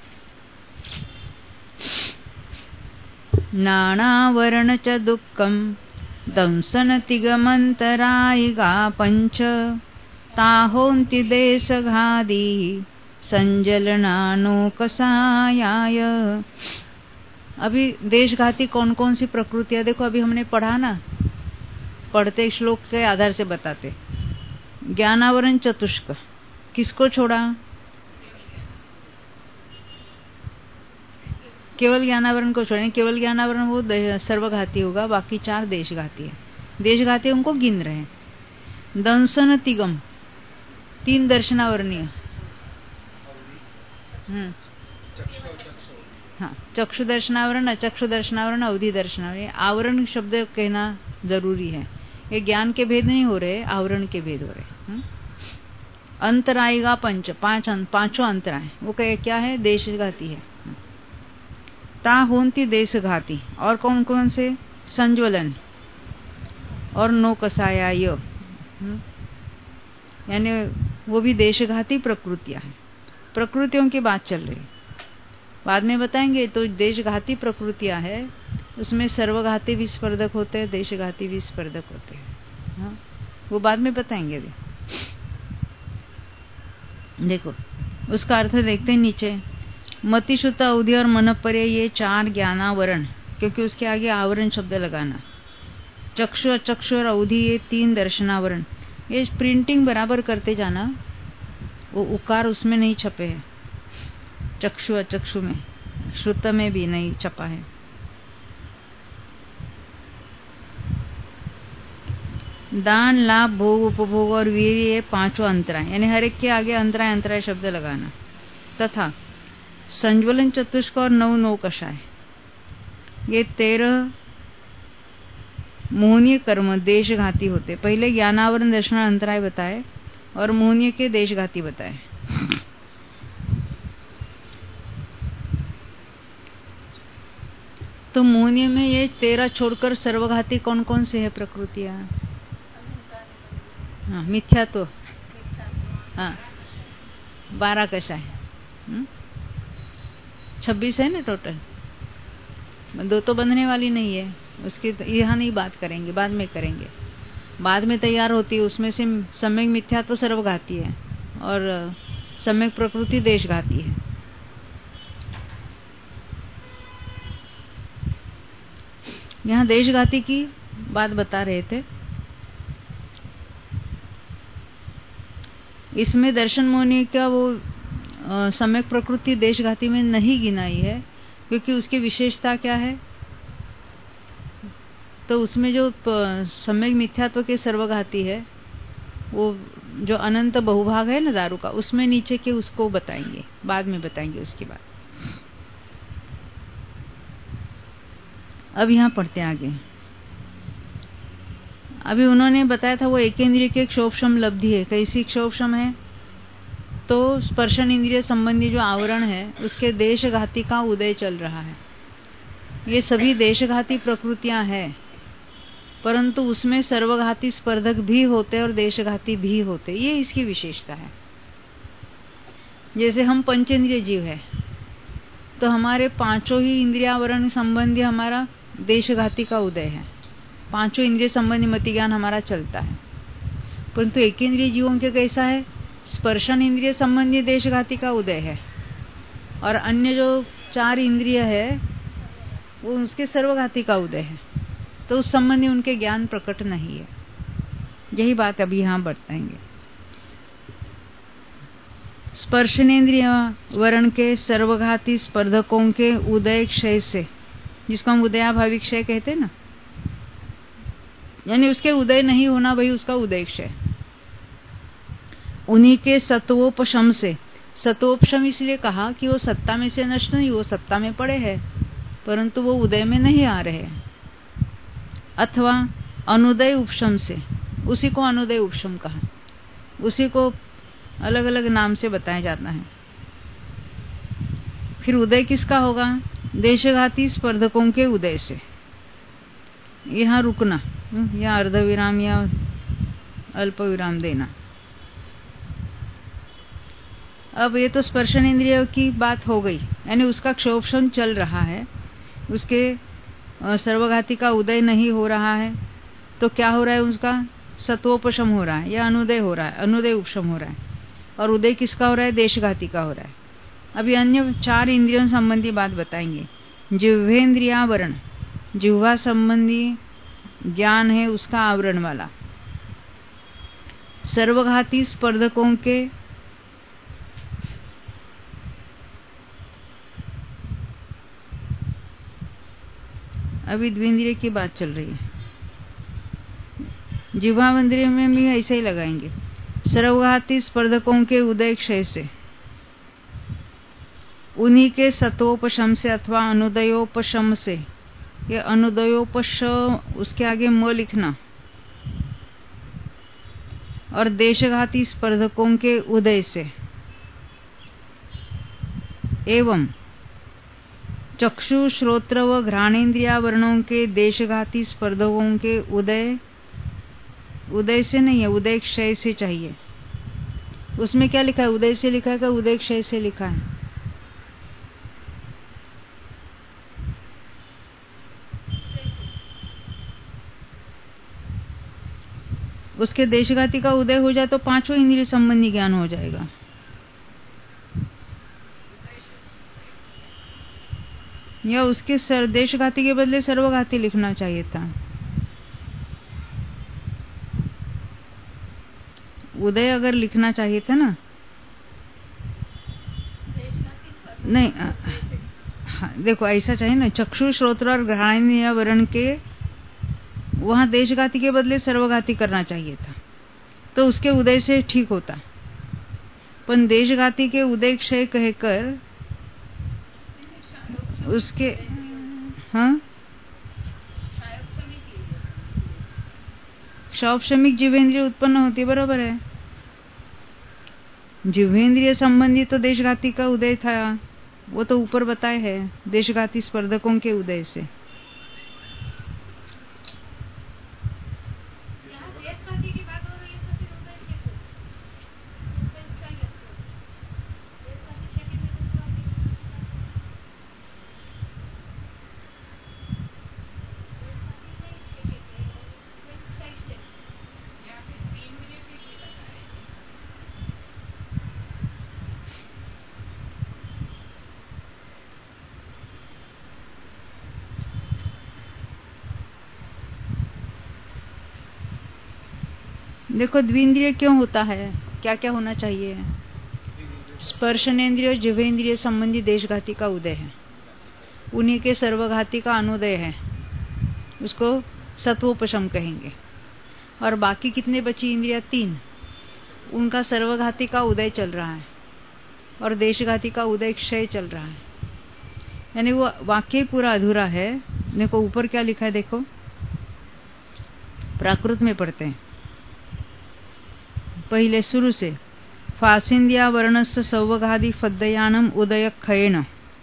नानावरण च दुःखं दंसनतिगमन्तरायिगा पंच ताहोन्ति देशघादी संजलनानोकसायाय। अभी देशघाती कौन कौन सी प्रकृतियां, देखो अभी हमने पढ़ा ना, पढ़ते श्लोक के आधार से बताते। ज्ञानावरण चतुष्क किसको छोड़ा? केवल ज्ञानावरण को छोड़ें, केवल ज्ञानावरण वो सर्वघाती होगा, बाकी चार देशघाती है। देशघाती उनको गिन रहे हैं। दंसन तिगम तीन दर्शनावरणीय, हम्म हाँ चक्षु दर्शनावरण, अचक्षु दर्शनावरण, अवधि दर्शनावरण। आवरण शब्द कहना जरूरी है, ये ज्ञान के भेद नहीं हो रहे, आवरण के भेद हो रहे। अंतरायिगा पंच पांच पांचों अंतराय, वो क्या है? देशघाती है। ता होंती देशघाती, और कौन कौन से? संज्वलन और नौकसायाय, यानी वो भी देशघाती प्रकृतियां हैं। प्रकृतियों की बात चल रही, बाद में बताएंगे। तो देशघाती प्रकृतियां है, उसमें सर्वघाती भी स्पर्धक होते हैं, देशघाती भी स्पर्धक होते हैं। हाँ वो बाद में बताएंगे अभी। देखो उसका अर्थ देखते हैं नीचे। मतिशुद्ध, अवधि और मनपर्य, ये चार ज्ञानावरण, क्योंकि उसके आगे आवरण शब्द लगाना। चक्षु, अचक्षु और अवधि, ये तीन दर्शनावरण। ये प्रिंटिंग बराबर करते जाना, वो उकार उसमें नहीं छपे हैं, चक्षु अचक्षु में, श्रुत में भी नहीं छपा है। दान, लाभ, भोग, उपभोग और वीर, ये पांचों अंतराय, यानी हर एक के आगे अंतराय अंतराय शब्द लगाना। तथा संज्वलन चतुष्क और नव नौकषाय, ये तेरह मोहनीय कर्म देशघाती होते। पहले ज्ञानावरण दर्शन अंतराय बताए और मोहनीय के देशघाती बताए। तो मोहनीय में ये तेरह छोड़कर सर्वघाती कौन कौन से है प्रकृतियां? हाँ मिथ्या, तो हाँ बारह कषाय, छब्बीस है ना टोटल। दो तो बंधने वाली नहीं है, उसकी यहाँ नहीं बात करेंगे, बाद में करेंगे। बाद में तैयार होती है, उसमें से सम्यक मिथ्या तो सर्वघाती है और सम्यक प्रकृति देशघाती है। यहाँ देशघाती की बात बता रहे थे। इसमें दर्शन मोहनी का वो सम्यक प्रकृति देशघाती में नहीं गिनाई है, क्योंकि उसकी विशेषता क्या है? तो उसमें जो सम्यक मिथ्यात्व के सर्वघाती है, वो जो अनंत बहुभाग है ना दारू का, उसमें नीचे के उसको बताएंगे, बाद में बताएंगे उसकी बात। अब यहाँ पढ़ते हैं आगे। अभी उन्होंने बताया था वो एकेंद्रिय के क्षोभशम लब्धि है। कैसी क्षोभशम है? तो स्पर्शन इंद्रिय संबंधी जो आवरण है, उसके देशघाती का उदय चल रहा है। ये सभी देशघाती प्रकृतियां हैं, परंतु उसमें सर्वघाती स्पर्धक भी होते और देशघाती भी होते, ये इसकी विशेषता है। जैसे हम पंचेंद्रिय जीव है, तो हमारे पांचों ही इंद्रियावरण संबंधी हमारा देशघाती का उदय है, पांचों इंद्रिय संबंधी मति ज्ञान हमारा चलता है। परंतु एकेंद्रिय जीवों के कैसा है? स्पर्शन इंद्रिय संबंधी देशघाती का उदय है, और अन्य जो चार इंद्रिय है वो उसके सर्वघाती का उदय है, तो उस संबंधी उनके ज्ञान प्रकट नहीं है। यही बात अभी यहाँ बताएंगे। स्पर्शनेन्द्रिय वर्ण के सर्वघाती स्पर्धकों के उदय क्षय से, जिसको हम उदयाभावी क्षय कहते हैं ना, यानी उसके उदय नहीं होना, भाई उसका उदय क्षय। उन्हीं के सत्वोपशम से, सत्वोपशम इसलिए कहा कि वो सत्ता में से नष्ट नहीं, वो सत्ता में पड़े हैं परंतु वो उदय में नहीं आ रहे, अथवा अनुदय उपशम से, उसी को अनुदय उपशम कहा, उसी को अलग अलग नाम से बताया जाता है। फिर उदय किसका होगा? देशघाती स्पर्धकों के उदय से। यहाँ रुकना या अर्ध विराम या अल्प विराम देना। अब ये तो स्पर्शन इंद्रिय की बात हो गई, यानी उसका क्षोभन चल रहा है, उसके सर्वघाती का उदय नहीं हो रहा है, तो क्या हो रहा है? उसका सत्वोपशम हो रहा है या अनुदय हो रहा है, अनुदय उपशम हो रहा है। और उदय किसका हो रहा है? देशघाती का हो रहा है। अभी अन्य चार इंद्रियों संबंधी बात बताएंगे। जिह्वेन्द्रियावरण, जिह्वा संबंधी ज्ञान है उसका आवरण वाला। सर्वघाती स्पर्धकों के अभी द्विंद्रिय की बात चल रही है, जिह्वान्द्रिय में भी ऐसे ही लगाएंगे। सर्वघाती स्पर्धकों के उदय क्षय से, उन्हीं के सत्वोपशम से अथवा अनुदयोपशम से, ये अनुदयोपश उसके आगे म लिखना, और देशघाती स्पर्धकों के उदय से, एवं चक्षु श्रोत्र व घ्राणेन्द्रियावरणों के देशघाती स्पर्धकों के उदय, उदय से नहीं है, उदय क्षय से चाहिए। उसमें क्या लिखा है? उदय से लिखा है क्या उदय क्षय से लिखा है? उसके देशघाती का उदय हो जाए तो पांचों इंद्रिय संबंधी ज्ञान हो जाएगा। या उसके सर देशघाती के बदले सर्वघाती लिखना चाहिए था। उदय अगर लिखना चाहिए था ना, नहीं हाँ, देखो ऐसा चाहिए ना, चक्षु श्रोत्र और घ्राणेन्द्रियावरण के, वहां देशघाती के बदले सर्वघाती करना चाहिए था, तो उसके उदय से ठीक होता। पर देशघाती के उदय क्षय कहकर उसके हाँ क्षौपशमिक जिह्वेन्द्रिय उत्पन्न होती है, बराबर है। जिह्वेन्द्रिय संबंधी तो देशघाती का उदय था, वो तो ऊपर बताए है, देशघाती स्पर्धकों के उदय से। देखो द्विंद्रिय क्यों होता है, क्या क्या होना चाहिए? स्पर्शनेन्द्रिय जिह्वेन्द्रिय संबंधी देशघाती का उदय है, उन्हीं के सर्वघाती का अनुदय है, उसको सत्वोपशम कहेंगे। और बाकी कितने बची इंद्रिया? तीन, उनका सर्वघाती का उदय चल रहा है और देशघाती का उदय क्षय चल रहा है, यानी वो वाक्य पूरा अधूरा है। देखो ऊपर क्या लिखा है, देखो प्राकृत में पढ़ते हैं पहले शुरू से। फासिंद्या वर्णस्य सौवघादि फद्दयानम उदय क्षयेन,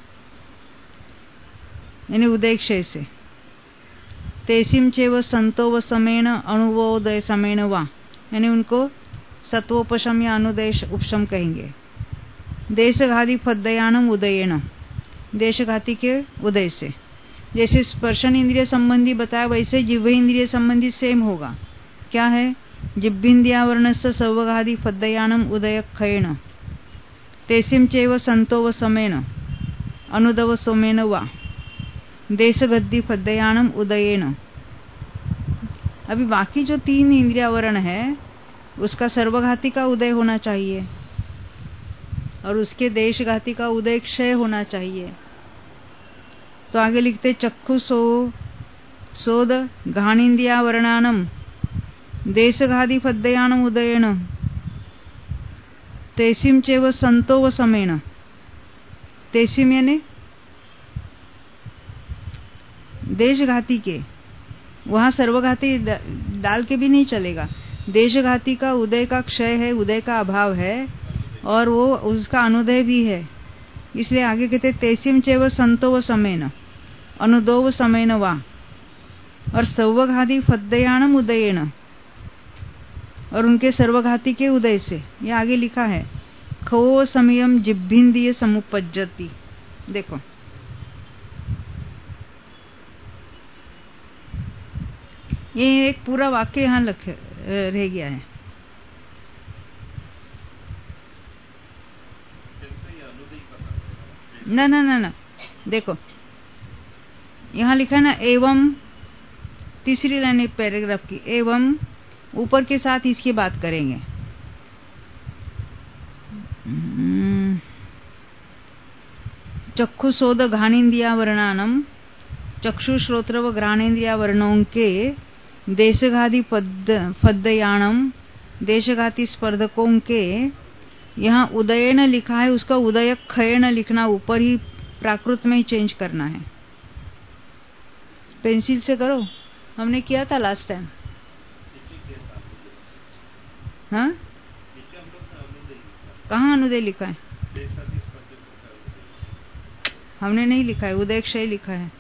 यानी उदय क्षय से। तेसिम चेव संतो व समेन अणुवोदय समेन वा, यानी उनको सत्वोपशम या अनुदय उपशम कहेंगे। देशघाती फद्दयानम उदयेन, देशघाती के उदय से। जैसे स्पर्शन इंद्रिय संबंधी बताया वैसे जिह्वे इंद्रिय संबंधी सेम होगा। क्या है? जिह्वेन्द्रियावरणस्य सौवघादि फद्दयानम उदय क्षयेन, तेसिम चैव संतो व समेन अनुदव सोमेन वा, देशगद्दि फद्दयानम उदयेन। अभी बाकी जो तीन इंद्रियावरण है उसका सर्वघाती का उदय होना चाहिए और उसके देशघाती का उदय क्षय होना चाहिए। तो आगे लिखते चक्षु सो सोद घ्राणेन्द्रियावरणानम देशघाती फद्दयानम उदयेन, तेसिम चेव संतो व समेन। तेसिम यानी देशघाती के, वहां सर्वघाती डाल के भी नहीं चलेगा। देशघाती का उदय का क्षय है, उदय का अभाव है, और वो उसका अनुदय भी है, इसलिए आगे कहते तेसिम चेव संतो व समेन अनुदो व समेन वा। और सर्वघाती फद्दयाणम उदयेन, और उनके सर्वघाती के उदय से, ये आगे लिखा है खो समयम जिब्भिंदीय समुपज्जति। देखो ये एक पूरा वाक्य यहाँ लख रह गया है। ना ना ना ना देखो यहाँ लिखा है ना एवं, तीसरी लाइन पैराग्राफ की, एवं ऊपर के साथ इसकी बात करेंगे। चक्षुशोद घाणेन्द्रिया वर्णानम, चक्षु श्रोत्र व घ्राणेन्द्रिया वर्णों के देशघाती फद्दयाणम, देशघाती स्पर्धकों के, यहाँ उदयन लिखा है, उसका उदय खयन लिखना, ऊपर ही प्राकृत में ही चेंज करना है। पेंसिल से करो, हमने किया था लास्ट टाइम। हाँ कहाँ अनुदय लिखा है? हमने नहीं लिखा है, उदय क्षय लिखा है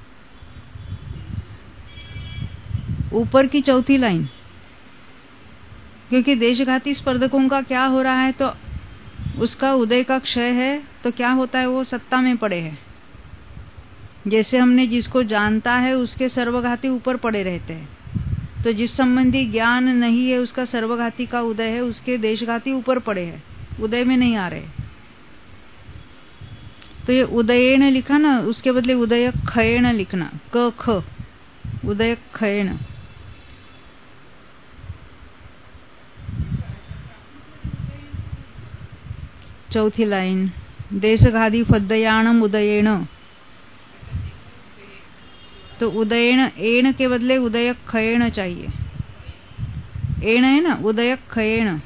ऊपर की चौथी लाइन। क्योंकि देशघाती स्पर्धकों का क्या हो रहा है, तो उसका उदय का क्षय है, तो क्या होता है, वो सत्ता में पड़े हैं। जैसे हमने जिसको जानता है उसके सर्वघाती ऊपर पड़े रहते हैं, तो जिस संबंधी ज्ञान नहीं है उसका सर्वघाती का उदय है, उसके देशघाती ऊपर पड़े हैं, उदय में नहीं आ रहे। तो ये उदयेन लिखा ना, उसके बदले उदय खयेन लिखना, क ख उदय खयेन। चौथी लाइन देशघाती फद्दयाणम उदयेन, तो उदयन एण के बदले उदय खयेन चाहिए। एण है ना, उदय खयेन।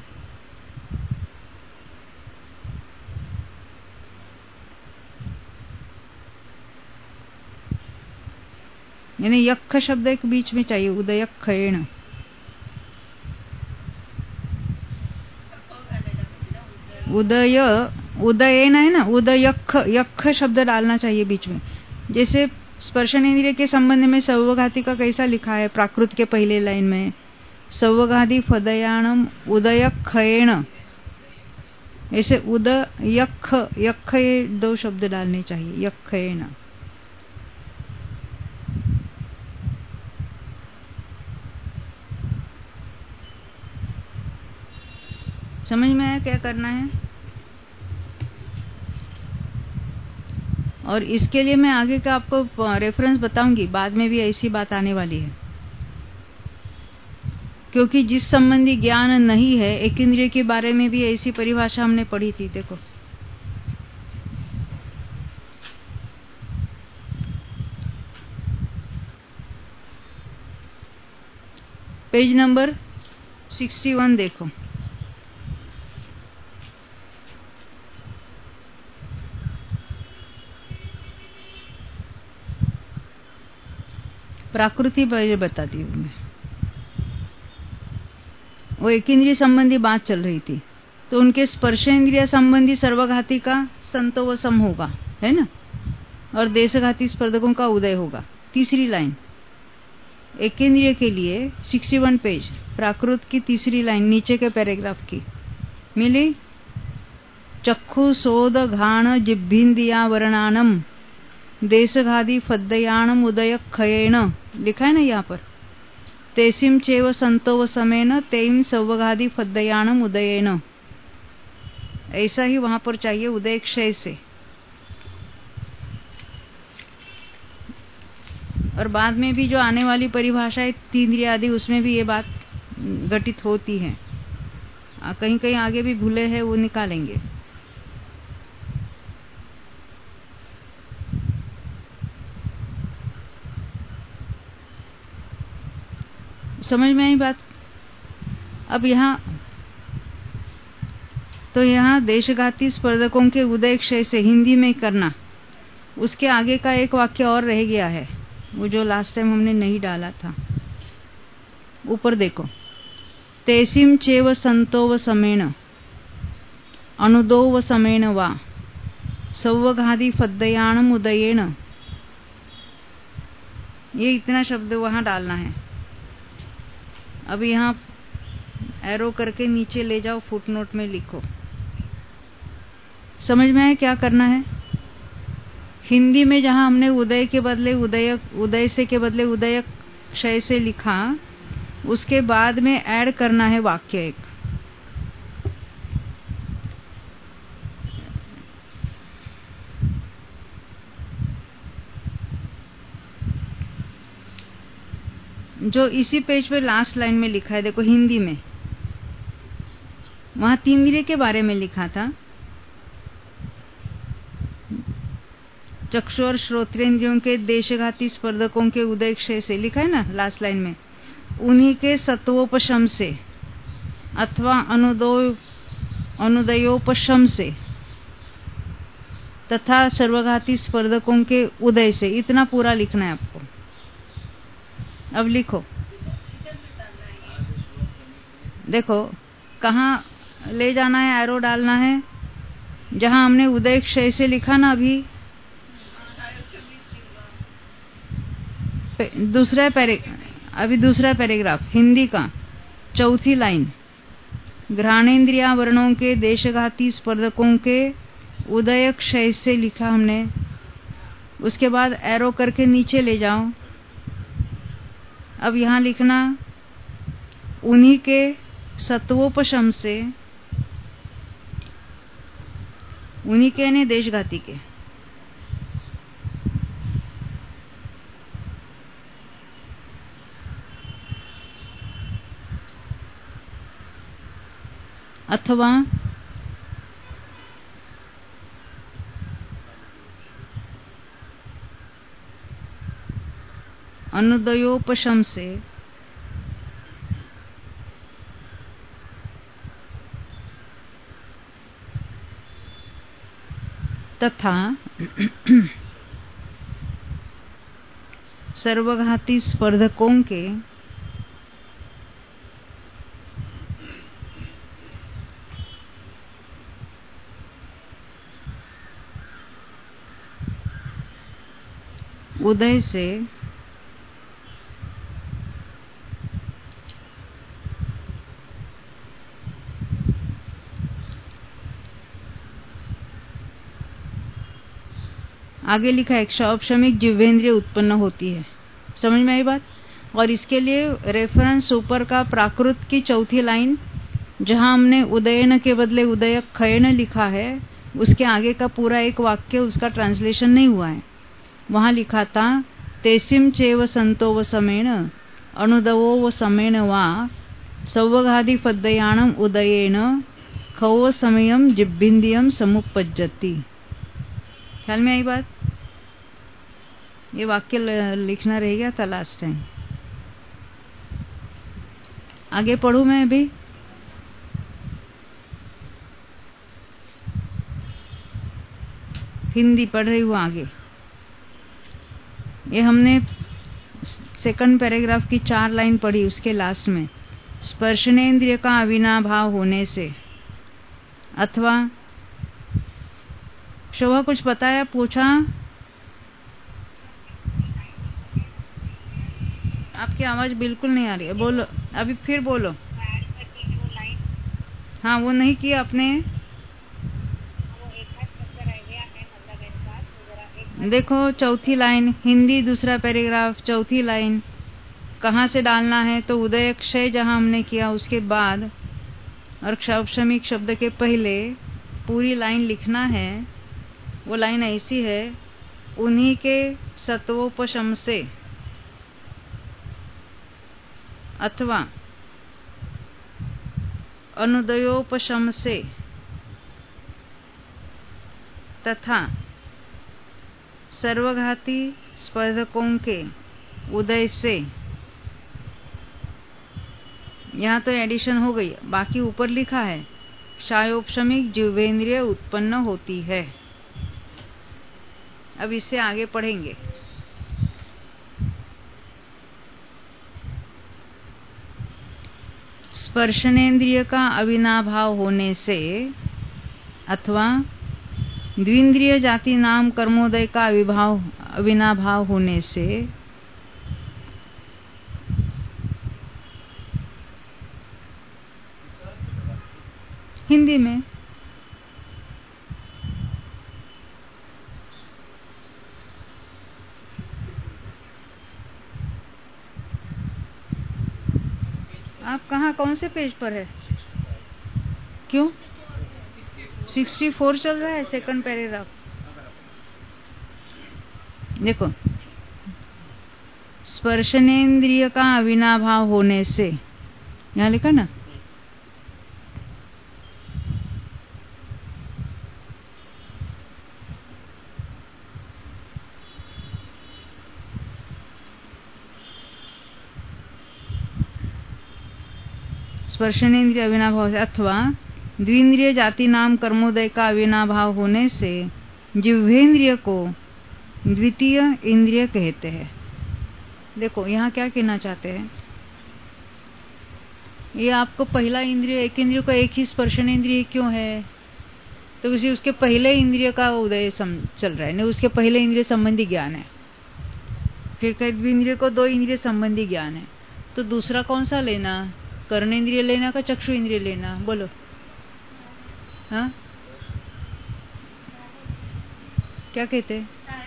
यानी यक्ष शब्द एक बीच में चाहिए, उदय खयेन। उदय उदयन है ना, उदयख, यक्ष शब्द डालना चाहिए बीच में। जैसे स्पर्शन इंद्रिय के संबंध में सर्वघाती का कैसा लिखा है प्राकृत के पहले लाइन में, सर्वघाती फदयाणम उदय खयेन, ऐसे उद यक्ष, यक्ष ये दो शब्द डालने चाहिए, यक्खयेन। समझ में आया क्या करना है? और इसके लिए मैं आगे का आपको रेफरेंस बताऊंगी, बाद में भी ऐसी बात आने वाली है। क्योंकि जिस संबंधी ज्ञान नहीं है, एक इंद्रिय के बारे में भी ऐसी परिभाषा हमने पढ़ी थी। देखो पेज नंबर इकसठ देखो, प्राकृति पर बताती हूँ मैं। वो एक इंद्रिय संबंधी बात चल रही थी, तो उनके स्पर्शेंद्रिय संबंधी सर्वघाती का संतो व सम होगा, है ना, और देशघाती स्पर्धकों का उदय होगा। तीसरी लाइन एक इंद्रिय के लिए इकसठ पेज, प्राकृत की तीसरी लाइन नीचे के पैराग्राफ की मिली। चक्षु सोद घाण जिब्भिंदिया वर्णानम देशघाती फद्दयाणम उदय खयेन लिखा है ना यहाँ पर। तेसिम चेव संतो व समेन तेम सर्वघाती फद्दयाणम उदयेन, ऐसा ही वहां पर चाहिए, उदय क्षय से। और बाद में भी जो आने वाली परिभाषा है तीन्द्रिय आदि, उसमें भी ये बात घटित होती है। कहीं कहीं आगे भी भूले हैं, वो निकालेंगे। समझ में आई बात? अब यहाँ तो यहाँ देशघाती स्पर्धकों के उदय क्षय से हिंदी में करना, उसके आगे का एक वाक्य और रह गया है, वो जो लास्ट टाइम हमने नहीं डाला था। ऊपर देखो, तेसिम चेव संतो व समेण अनुदो व समेण वा सौवघादि फद्दयाणम उदयेन, ये इतना शब्द वहां डालना है। अब यहाँ एरो करके नीचे ले जाओ, फुटनोट में लिखो। समझ में आया क्या करना है? हिंदी में जहां हमने उदय के बदले उदय उदय से के बदले उदय क्षय से लिखा, उसके बाद में ऐड करना है वाक्य एक। जो इसी पेज पे लास्ट लाइन में लिखा है, देखो हिंदी में, वहां तीन्द्रिय के बारे में लिखा था, चक्षु और श्रोत्रेंद्रियों के देशघाती स्पर्धकों के उदय क्षय से लिखा है ना लास्ट लाइन में, उन्हीं के सत्वोपशम से अथवा अनुदो अनुदयोपशम से तथा सर्वघाती स्पर्धकों के उदय से, इतना पूरा लिखना है आपको। अब लिखो, देखो कहाँ ले जाना है, एरो डालना है। जहां हमने उदय क्षय से लिखा ना अभी, दूसरा पैरे अभी दूसरा पैराग्राफ हिंदी का, चौथी लाइन, घ्राणेन्द्रिया वर्णों के देशघाती स्पर्धकों के उदय क्षय से लिखा हमने। उसके बाद एरो करके नीचे ले जाओ। अब यहां लिखना उन्हीं के सत्वोपशम से, उन्हीं के ने देशघाती के, अथवा अनुदयोपशम से तथा सर्वघाती स्पर्धकों के उदय से आगे लिखा है क्षौपशमिक जिह्वेंद्रिय उत्पन्न होती है। समझ में आई बात? और इसके लिए रेफरेंस ऊपर का प्राकृत की चौथी लाइन, जहां हमने उदयन के बदले उदय खयन लिखा है, उसके आगे का पूरा एक वाक्य, उसका ट्रांसलेशन नहीं हुआ है। वहां लिखा था तेसिम चेव संतो व समेण अनुदवो व समेण वा सौवघादि फद्दयाणम उदयेन खौ समयम जिब्बिंदियम समुपज्जति। ख्याल में आई बात? ये वाक्य लिखना रह गया था लास्ट टाइम। आगे पढ़ूं मैं अभी। हिंदी पढ़ रही हूँ आगे। ये हमने सेकंड पैराग्राफ की चार लाइन पढ़ी, उसके लास्ट में स्पर्शनेन्द्रिय का अविनाभाव होने से, अथवा शोभा कुछ बताया, पूछा? आपकी आवाज बिल्कुल नहीं आ रही है, बोलो अभी, फिर बोलो। हाँ, वो नहीं किया आपने। देखो चौथी लाइन, हिंदी दूसरा पैराग्राफ चौथी लाइन, कहाँ से डालना है? तो उदय क्षय जहां हमने किया उसके बाद और क्षौपशमिक शब्द के पहले पूरी लाइन लिखना है। वो लाइन ऐसी है, उन्हीं के सत्वोपशम से अथवा अनुदयोपशम से तथा सर्वघाती स्पर्धकों के उदय से। यहाँ तो एडिशन हो गई, बाकी ऊपर लिखा है क्षयोपशमिक जिह्वेंद्रिय उत्पन्न होती है। अब इससे आगे पढ़ेंगे। स्पर्शनेन्द्रिय का अविनाभाव होने से अथवा द्विंद्रिय जाति नाम कर्मोदय का अविभाव अविनाभाव होने से हिंदी में आप कहाँ कौन से पेज पर है? क्यों सिक्सटी फोर चल रहा है सेकंड पैराग्राफ। देखो, स्पर्शनेन्द्रिय का अविनाभाव होने से, यहाँ लिखा ना, स्पर्शनेन्द्रिय अविनाभाव से अथवा द्विंद्रिय जाति नाम कर्मोदय का अविनाभाव होने से जिह्वेंद्रिय को द्वितीय इंद्रिय कहते हैं। देखो यहाँ क्या कहना चाहते हैं, ये आपको पहला इंद्रिय, एक इंद्रिय को एक ही स्पर्शनेन्द्रिय क्यों है, तो उसी उसके पहले इंद्रिय का उदय चल रहा है, नहीं उसके पहले इंद्रिय संबंधी ज्ञान है। फिर कई द्विंद्रिय को दो इंद्रिय संबंधी ज्ञान है, तो दूसरा कौन सा लेना, कर्णेंद्रिय लेना का चक्षु इंद्रिय लेना? बोलो। हाँ क्या कहते?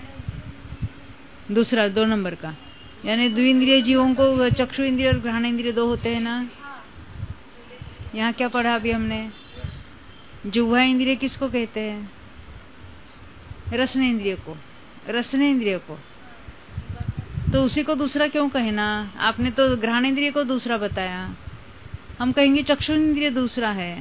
दूसरा दो नंबर का, यानी द्विंद्रिय जीवों को चक्षु इंद्रिय और घ्राण इंद्रिय दो होते हैं ना। यहाँ क्या पढ़ा अभी हमने? जिह्वा इंद्रिय किसको कहते हैं? रसनेन्द्रिय को, रसनेन्द्रिय को। तो उसी को दूसरा क्यों कहना? आपने तो घ्राण इंद्रिय को दूसरा बताया, हम कहेंगे चक्षु इंद्रिय दूसरा है।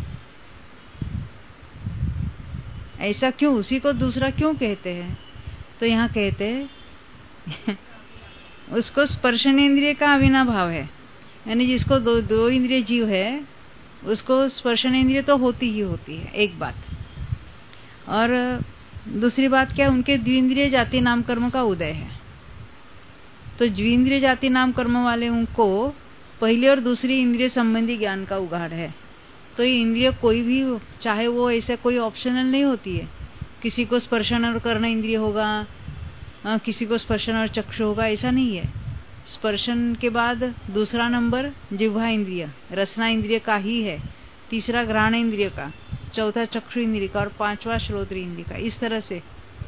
ऐसा क्यों, उसी को दूसरा क्यों कहते हैं? तो यहाँ कहते हैं उसको स्पर्शनेन्द्रिय का अविनाभाव है, यानी जिसको दो दो इंद्रिय जीव है उसको स्पर्शनेन्द्रिय तो होती ही होती है, एक बात। और दूसरी बात क्या, उनके द्विंद्रिय जाति नाम कर्म का उदय है। तो द्विंद्रिय जाति नाम कर्म वाले उनको पहली और दूसरी इंद्रिय संबंधी ज्ञान का उगाड़ है। तो ये इंद्रिय कोई भी, चाहे वो ऐसे कोई ऑप्शनल नहीं होती है, किसी को स्पर्शन और कर्ण इंद्रिय होगा, आ, किसी को स्पर्शन और चक्षु होगा, ऐसा नहीं है। स्पर्शन के बाद दूसरा नंबर जिह्वा इंद्रिय, रसना इंद्रिय का ही है, तीसरा घ्राण इंद्रिय का, चौथा चक्षु इंद्रिय का और पांचवा श्रोत्र इंद्रिय का। इस तरह से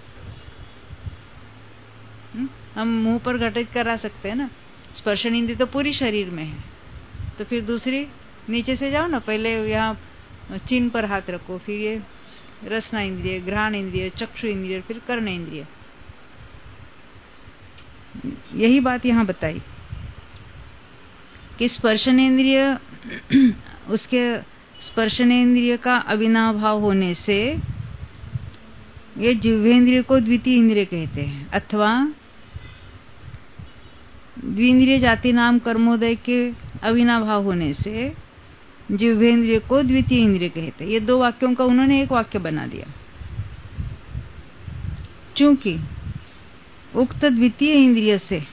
हुँ? हम मुंह पर घटित करा सकते हैं ना। स्पर्शन इंद्रिय तो पूरी शरीर में है, तो फिर दूसरी नीचे से जाओ ना, पहले यहाँ चिन्ह पर हाथ रखो, फिर ये रसना इंद्रिय, घ्राण इंद्रिय, चक्षु इंद्रिय, फिर कर्ण इंद्रिय। यही बात यहाँ बताई कि स्पर्शनेन्द्रिय, उसके स्पर्शनेन्द्रिय का अविनाभाव होने से ये जिह्वेंद्रिय को द्वितीय इंद्रिय कहते हैं, अथवा द्विंद्रिय जाति नाम कर्मोदय के अविनाभाव होने से जिह्वेंद्रिय को द्वितीय इंद्रिय कहते हैं। ये दो वाक्यों का उन्होंने एक वाक्य बना दिया। चूंकि उक्त द्वितीय इंद्रिय से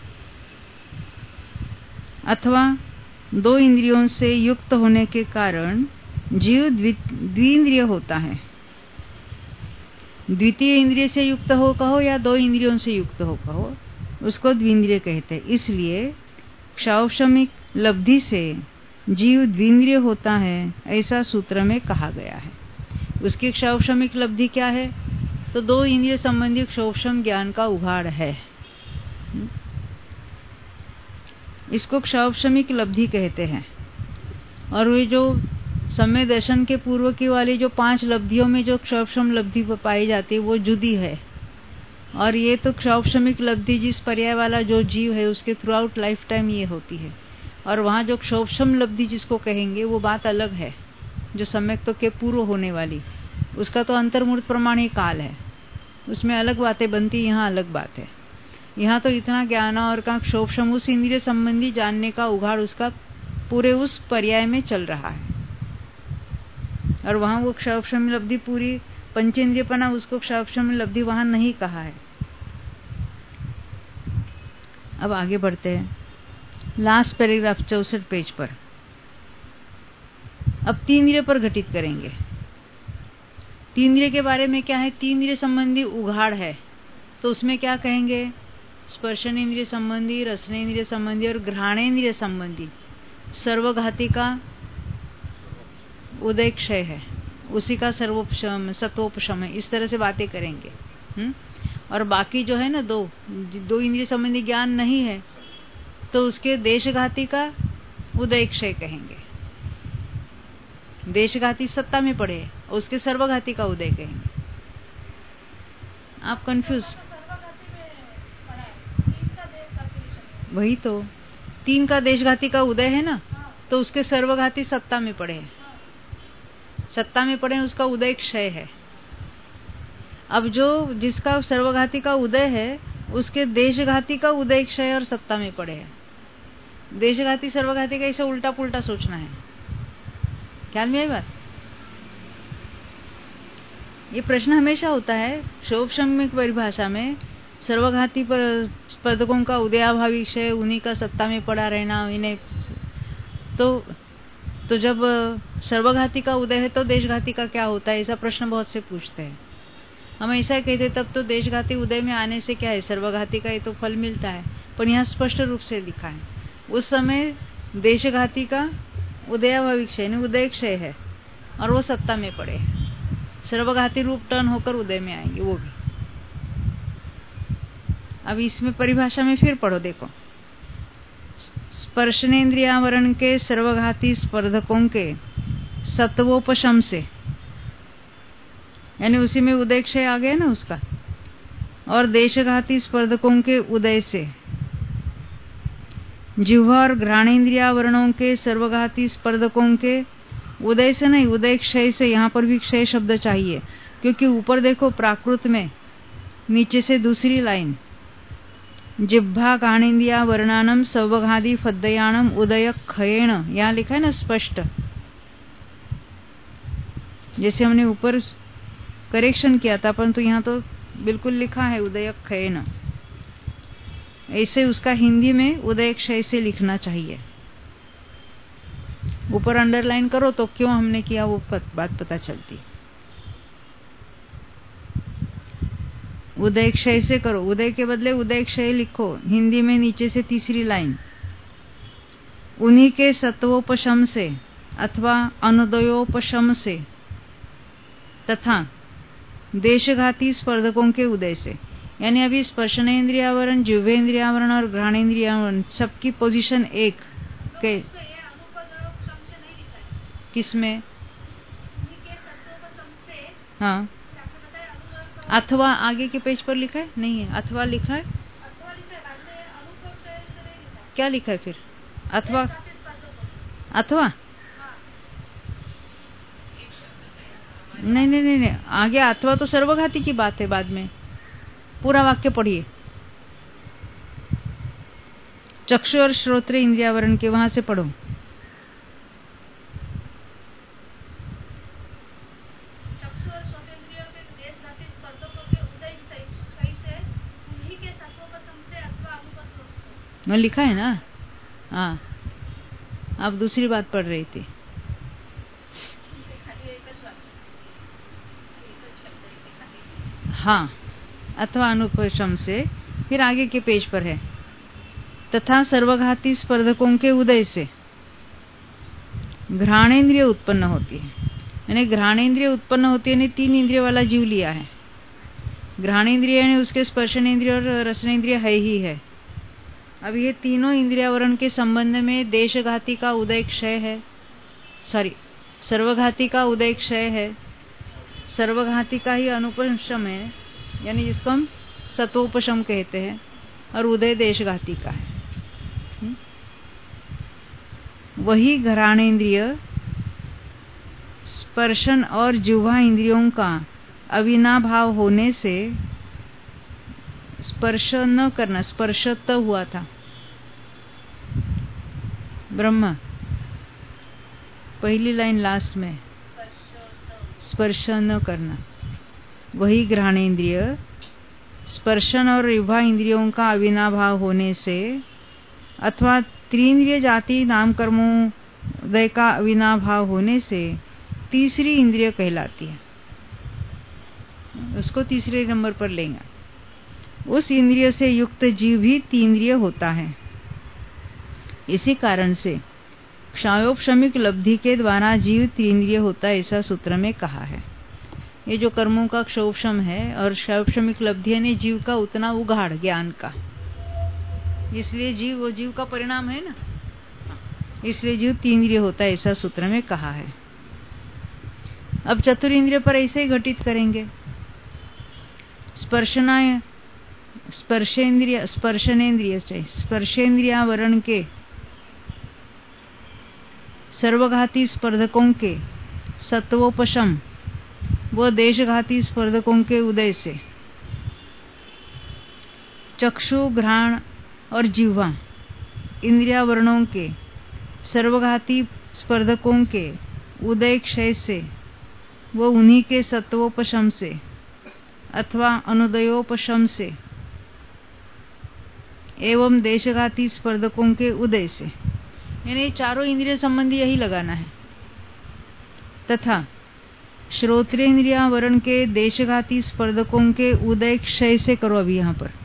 अथवा दो इंद्रियों से युक्त होने के कारण जीव द्विंद्रिय होता है। द्वितीय इंद्रिय से युक्त हो कहो या दो इंद्रियों से युक्त हो कहो, उसको द्विंद्रिय कहते हैं। इसलिए क्षौपशमिक लब्धि से जीव द्विंद्रिय होता है, ऐसा सूत्र में कहा गया है। उसकी क्षौपशमिक लब्धि क्या है? तो दो इंद्रिय संबंधी क्षौपशम ज्ञान का उघाड़ है, इसको क्षौपशमिक लब्धि कहते हैं। और वे जो सम्य दर्शन के पूर्व की वाली जो पांच लब्धियों में जो क्षौपशम लब्धि पाई जाती है वो जुदी है, और ये तो क्षौपशमिक लब्धि जिस पर्याय वाला जो जीव है उसके थ्रू आउट लाइफ टाइम ये होती है। और वहाँ जो क्षौपशम लब्धि जिसको कहेंगे वो बात अलग है, जो सम्यक तो के पूर्व होने वाली, उसका तो अंतर्मूर्त प्रमाण ही काल है, उसमें अलग बातें बनती, यहाँ अलग बात है। यहाँ तो इतना ज्ञान और का क्षौपशम उस इंद्रिय संबंधी जानने का उघाड़ उसका पूरे उस पर्याय में चल रहा है। और वहां वो क्षयक्षम लब्धि पूरी पंचेंद्रियपना, उसको क्षयक्षम लब्धि वहां नहीं कहा है। अब आगे बढ़ते हैं, लास्ट पैराग्राफ चौसठ पेज पर। अब तीन्द्रिय पर घटित करेंगे। तीन्द्रिय के बारे में क्या है? तीन्द्रिय संबंधी उघाड़ है, तो उसमें क्या कहेंगे? स्पर्शनेन्द्रिय संबंधी, रसनेन्द्रिय संबंधी और घ्राणेन्द्रिय संबंधी सर्वघाती का उदय क्षय है, उसी का सर्वोपशम सत्वोपशम है। इस तरह से बातें करेंगे। हुँ? और बाकी जो है ना, दो दो इंद्रिय संबंधी ज्ञान नहीं है, तो उसके देशघाती का उदय क्षय कहेंगे। देशघाती सत्ता में पड़े, उसके सर्वघाती का उदय कहेंगे। आप कंफ्यूज? वही तो, तीन का देशघाती का उदय है ना, तो उसके सर्वघाती सत्ता में पड़े, सत्ता में पड़े, उसका उदय क्षय है। अब जो जिसका सर्वघाती का उदय है, उसके देशघाती का उदय क्षय और सत्ता में पड़े है। देशघाती सर्वघाती का इसे उल्टा पुल्टा सोचना है। ख्याल में आई बात? ये प्रश्न हमेशा होता है शोभशमिक परिभाषा में, सर्वघाती पर स्पर्धकों का उदयाभावी क्षय, उन्हीं का सत्ता में पड़ा रहना, इन्हें तो तो जब सर्वघाती का उदय है तो देशघाती का क्या होता है? ऐसा प्रश्न बहुत से पूछते हैं। हम ऐसा कहते तब तो देशघाती उदय में आने से क्या है, सर्वघाती का ये तो फल मिलता है। पर यहाँ स्पष्ट रूप से लिखा है, उस समय देशघाती का उदयाभावी क्षय नहीं, उदय क्षय है और वो सत्ता में पड़े, सर्वघाती रूप टर्न होकर उदय में आएंगे वो भी। अब इसमें परिभाषा में फिर पढ़ो, देखो, स्पर्शनेन्द्रियावरण के सर्वघाती स्पर्धकों के सत्वोपशम से, यानी उसी में उदय क्षय आ गया ना उसका, और देशघाती स्पर्धकों के उदय से, जिह्वा और घ्राणेन्द्रियावरणों के सर्वघाती स्पर्धकों के उदय से नहीं, उदय क्षय से। यहाँ पर भी क्षय शब्द चाहिए, क्योंकि ऊपर देखो प्राकृत में नीचे से दूसरी लाइन, जिह्वा घ्राणेन्द्रिया वर्णानम सर्वघाती फद्दयानम उदय क्षयेण, यहाँ लिखा है ना स्पष्ट। जैसे हमने ऊपर करेक्शन किया था, परंतु यहाँ तो बिल्कुल लिखा है उदय क्षयेण। ऐसे उसका हिंदी में उदय क्षय से लिखना चाहिए। ऊपर अंडरलाइन करो तो क्यों हमने किया वो बात पता चलती। उदय क्षय से करो, उदय के बदले उदय क्षय लिखो हिंदी में, नीचे से तीसरी लाइन, उन्हीं के सत्वोपशम से अथवा अनुदयोपशम से तथा देशघाती स्पर्धकों के उदय से। यानी अभी स्पर्शनेन्द्रियावरण, जिह्वेन्द्रियावरण और घ्राणेन्द्रियावरण सबकी पोजीशन एक के किसमें? हाँ, अथवा आगे के पेज पर लिखा है? नहीं है, अथवा लिखा है। क्या लिखा है फिर? अथवा, अथवा नहीं नहीं नहीं नहीं, आगे अथवा तो सर्वघाती की बात है। बाद में पूरा वाक्य पढ़िए, चक्षु और श्रोत्र इंद्रियावरण के, वहां से पढ़ो। चक्षु और श्रोतेंद्रियों के देशघाती स्पर्धकों के उदय क्षय से, उन्हीं के सत्वोपशम से अथवा अनुपस्थ, मैं लिखा है ना। हाँ, आप दूसरी बात पढ़ रही थी। हाँ, अथवा अनुपशम से, फिर आगे के पेज पर है, तथा सर्वघाती स्पर्धकों के उदय से घ्राणेन्द्रिय उत्पन्न होती है। यानी घ्राणेन्द्रिय उत्पन्न होती है, यानी तीन इंद्रिय वाला जीव लिया है। घ्राणेन्द्रिय यानी उसके स्पर्शनेन्द्रिय और रसनेन्द्रिय है ही है। अब ये तीनों इंद्रियावरण के संबंध में देशघाती का उदय क्षय है, सॉरी सर्वघाती का उदय क्षय है, सर्वघाती का ही अनुपशम है, यानी जिसको हम सत्वोपशम कहते हैं, और उदय देशघाती का है। वही घ्राणेन्द्रिय स्पर्शन और जिह्वा इंद्रियों का अविनाभाव होने से स्पर्श न करना, स्पर्शत हुआ था। ब्रह्म, पहली लाइन लास्ट में, स्पर्श न करना, वही घ्राणेन्द्रिय स्पर्शन और जिह्वा इंद्रियों का अविनाभाव होने से अथवा त्रिंद्रिय जाति नाम कर्मोदय का अविनाभाव होने से तीसरी इंद्रिय कहलाती है। उसको तीसरे नंबर पर लेंगे। उस इंद्रिय से युक्त जीव भी तीन्द्रिय होता है। इसी कारण से क्षयोपशमिक लब्धि के द्वारा जीव तीन्द्रिय होता है, ऐसा सूत्र में कहा है। ये जो कर्मों का क्षयोपशम है और क्षयोपशमिक लब्धि है जीव का उतना उगाड़ ज्ञान का, इसलिए जीव वो जीव का परिणाम है ना, इसलिए जीव तीन्द्रिय होता है, ऐसा सूत्र में कहा है। अब चतुरिंद्रिय पर ऐसे ही घटित करेंगे। स्पर्शना स्पर्शेंद्रिय स्पर्शनेन्द्रिय स्पर्शेंद्रिया वर्ण के सर्वघाती स्पर्धकों के सत्वोपशम व देशघाती स्पर्धकों के उदय से चक्षु घ्राण और जिह्वा इंद्रिया वर्णों के सर्वघाती स्पर्धकों के उदय क्षय से व उन्हीं के सत्वोपशम से अथवा अनुदयोपशम से एवं देशघाती स्पर्धकों के उदय से, यानी चारों इंद्रिय संबंधी यही लगाना है। तथा श्रोत्रेंद्रिया वर्ण के देशघाती स्पर्धकों के उदय क्षय से करो। अभी यहां पर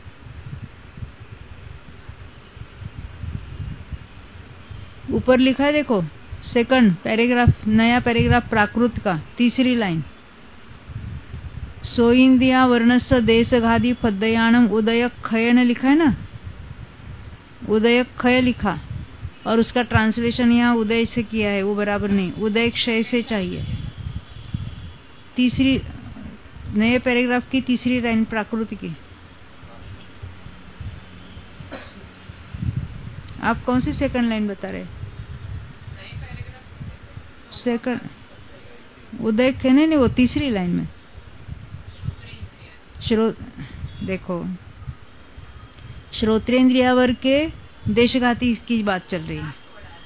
ऊपर लिखा है, देखो सेकंड पैराग्राफ, नया पैराग्राफ प्राकृत का तीसरी लाइन। सोइंद्रिया वर्णस्य देशघाती पद्ययानम उदय क्षयन लिखा है ना, उदय क्षय लिखा और उसका ट्रांसलेशन यहाँ उदय से किया है, वो बराबर नहीं, उदय क्षय से चाहिए। तीसरी नए पैराग्राफ की तीसरी लाइन प्राकृत की। आप कौन सी सेकंड लाइन बता रहे? सेकंड उदय कहने नहीं, वो तीसरी लाइन में श्रो देखो श्रोत्रेंद्रियावर के देशघाती की बात चल रही है।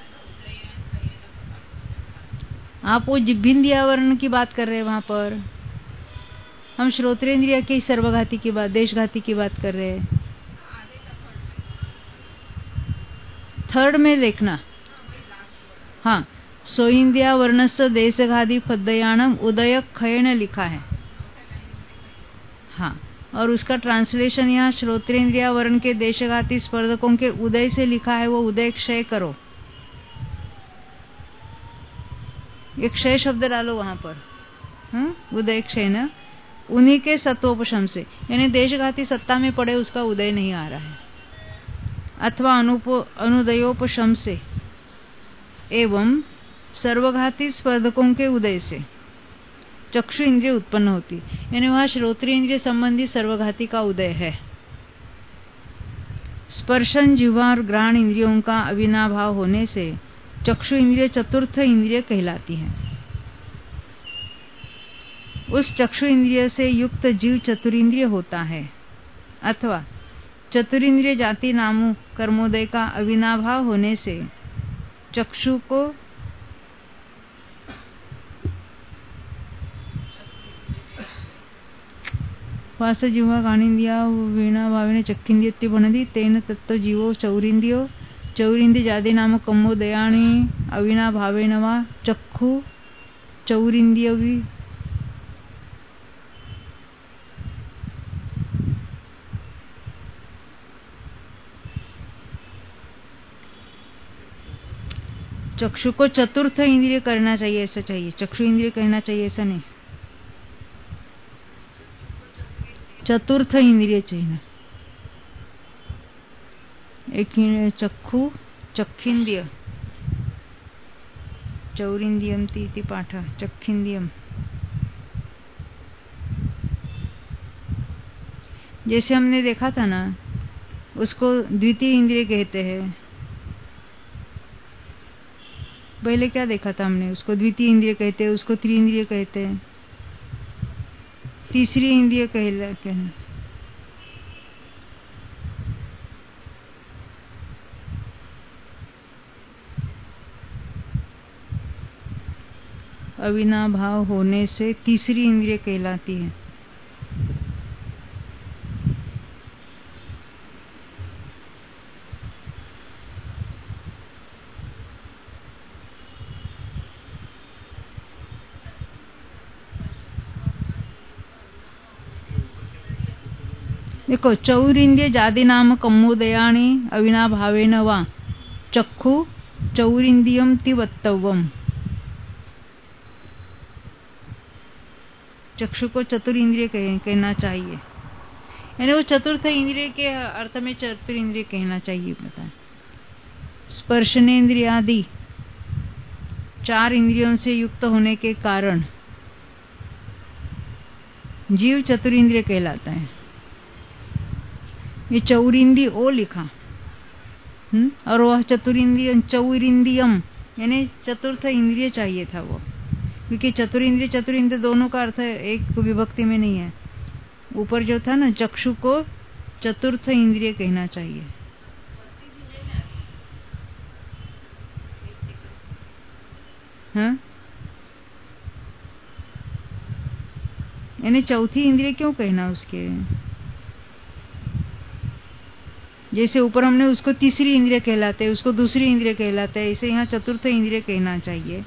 आप वो जिह्वेंद्रियावरण की बात कर रहे हैं, वहां पर हम श्रोत्रेंद्रिय के सर्वघाती की बात, देशघाती की बात कर रहे हैं। थर्ड में देखना, हाँ, सोइंद्रिया वर्णस्य देशघाती पद्ययानम उदय क्षयन लिखा है, हाँ, और उसका ट्रांसलेशन यहाँ श्रोत्रेंद्रिया वर्ण के देशघाती स्पर्धकों के उदय से लिखा है, वो उदय क्षय करो। एक क्षय शब्द डालो वहां पर, हाँ, उदय क्षय न, उन्हीं के सत्वोपशम से, यानी देशघाती सत्ता में पड़े उसका उदय नहीं आ रहा है, अथवा अनुपो अनुदयोपशम से एवं सर्वघाती स्पर्धकों के उदय से चक्षु इंद्रिय उत्पन्न होती, यानी वहां श्रोत्रिय इंद्रिय संबंधी सर्वघाती का उदय है। स्पर्शन जिह्वा और घ्राण इंद्रियों का अविनाभाव होने से चक्षु इंद्रिय चतुर्थ इंद्रिय कहलाती है। उस चक्षु इंद्रिय से युक्त जीव चतुरिंद्रिय होता है, अथवा चतुरिंद्रिय जाति नामों कर्मोदय का अविनाभाव होने से चक्षु को वास जिह्वा घ्राणेन्द्रिया वीणा भावेन चक्षिन्द्रियत्ति बनति तेन तत्तो जीवो चौरिन्द्रियो चौरिन्द्रिय जाति नाम कर्मोदयानि अविनाभावेन वा चक्षु चौरिन्द्रियवि चक्षु को चतुर्थ इंद्रिय करना चाहिए, ऐसा चाहिए, चक्षु इंद्रिय कहना चाहिए, ऐसा नहीं, चतुर्थ इंद्रिय चाहिए। एक चक्षु चक्षिन्द्रिय चौरिन्द्रियम तीति पाठ चक्षिन्द्रियम, जैसे हमने देखा था ना, उसको द्वितीय इंद्रिय कहते हैं। पहले क्या देखा था हमने, उसको द्वितीय इंद्रिय कहते हैं, उसको त्रिइंद्रिय कहते हैं, तीसरी इंद्रिय कहते हैं। अविनाभाव होने से तीसरी इंद्रिय कहलाती है। देखो, चौरिंद्रिय जाति नाम कम्मोदयानि अविनाभावेन वा चक्षु चौरिंद्रियम तिवत्तवम। चक्षु को चतुरिंद्रिय कह, कहना चाहिए, यानी वो चतुर्थ इंद्रिय के अर्थ में चतुरिंद्रिय कहना चाहिए। पता है, स्पर्शनेन्द्रिय आदि चार इंद्रियों से युक्त होने के कारण जीव चतुरिंद्रिय कहलाता है। ये चौरिंद्रिय ओ लिखा, हुँ? और वह चतुरिंद्रिय चौरिंद्रियम यानी चतुर्थ इंद्रिय चाहिए था वो, क्योंकि चतुरिंद्रिय चतुरिंद्रिय दोनों का अर्थ एक विभक्ति में नहीं है। ऊपर जो था ना, चक्षु को चतुर्थ इंद्रिय कहना चाहिए। हाँ, यानी चौथी इंद्रिय क्यों कहना उसके? जैसे ऊपर हमने उसको तीसरी इंद्रिय कहलाते हैं, उसको दूसरी इंद्रिय कहलाते हैं, इसे यहाँ चतुर्थ इंद्रिय कहना चाहिए।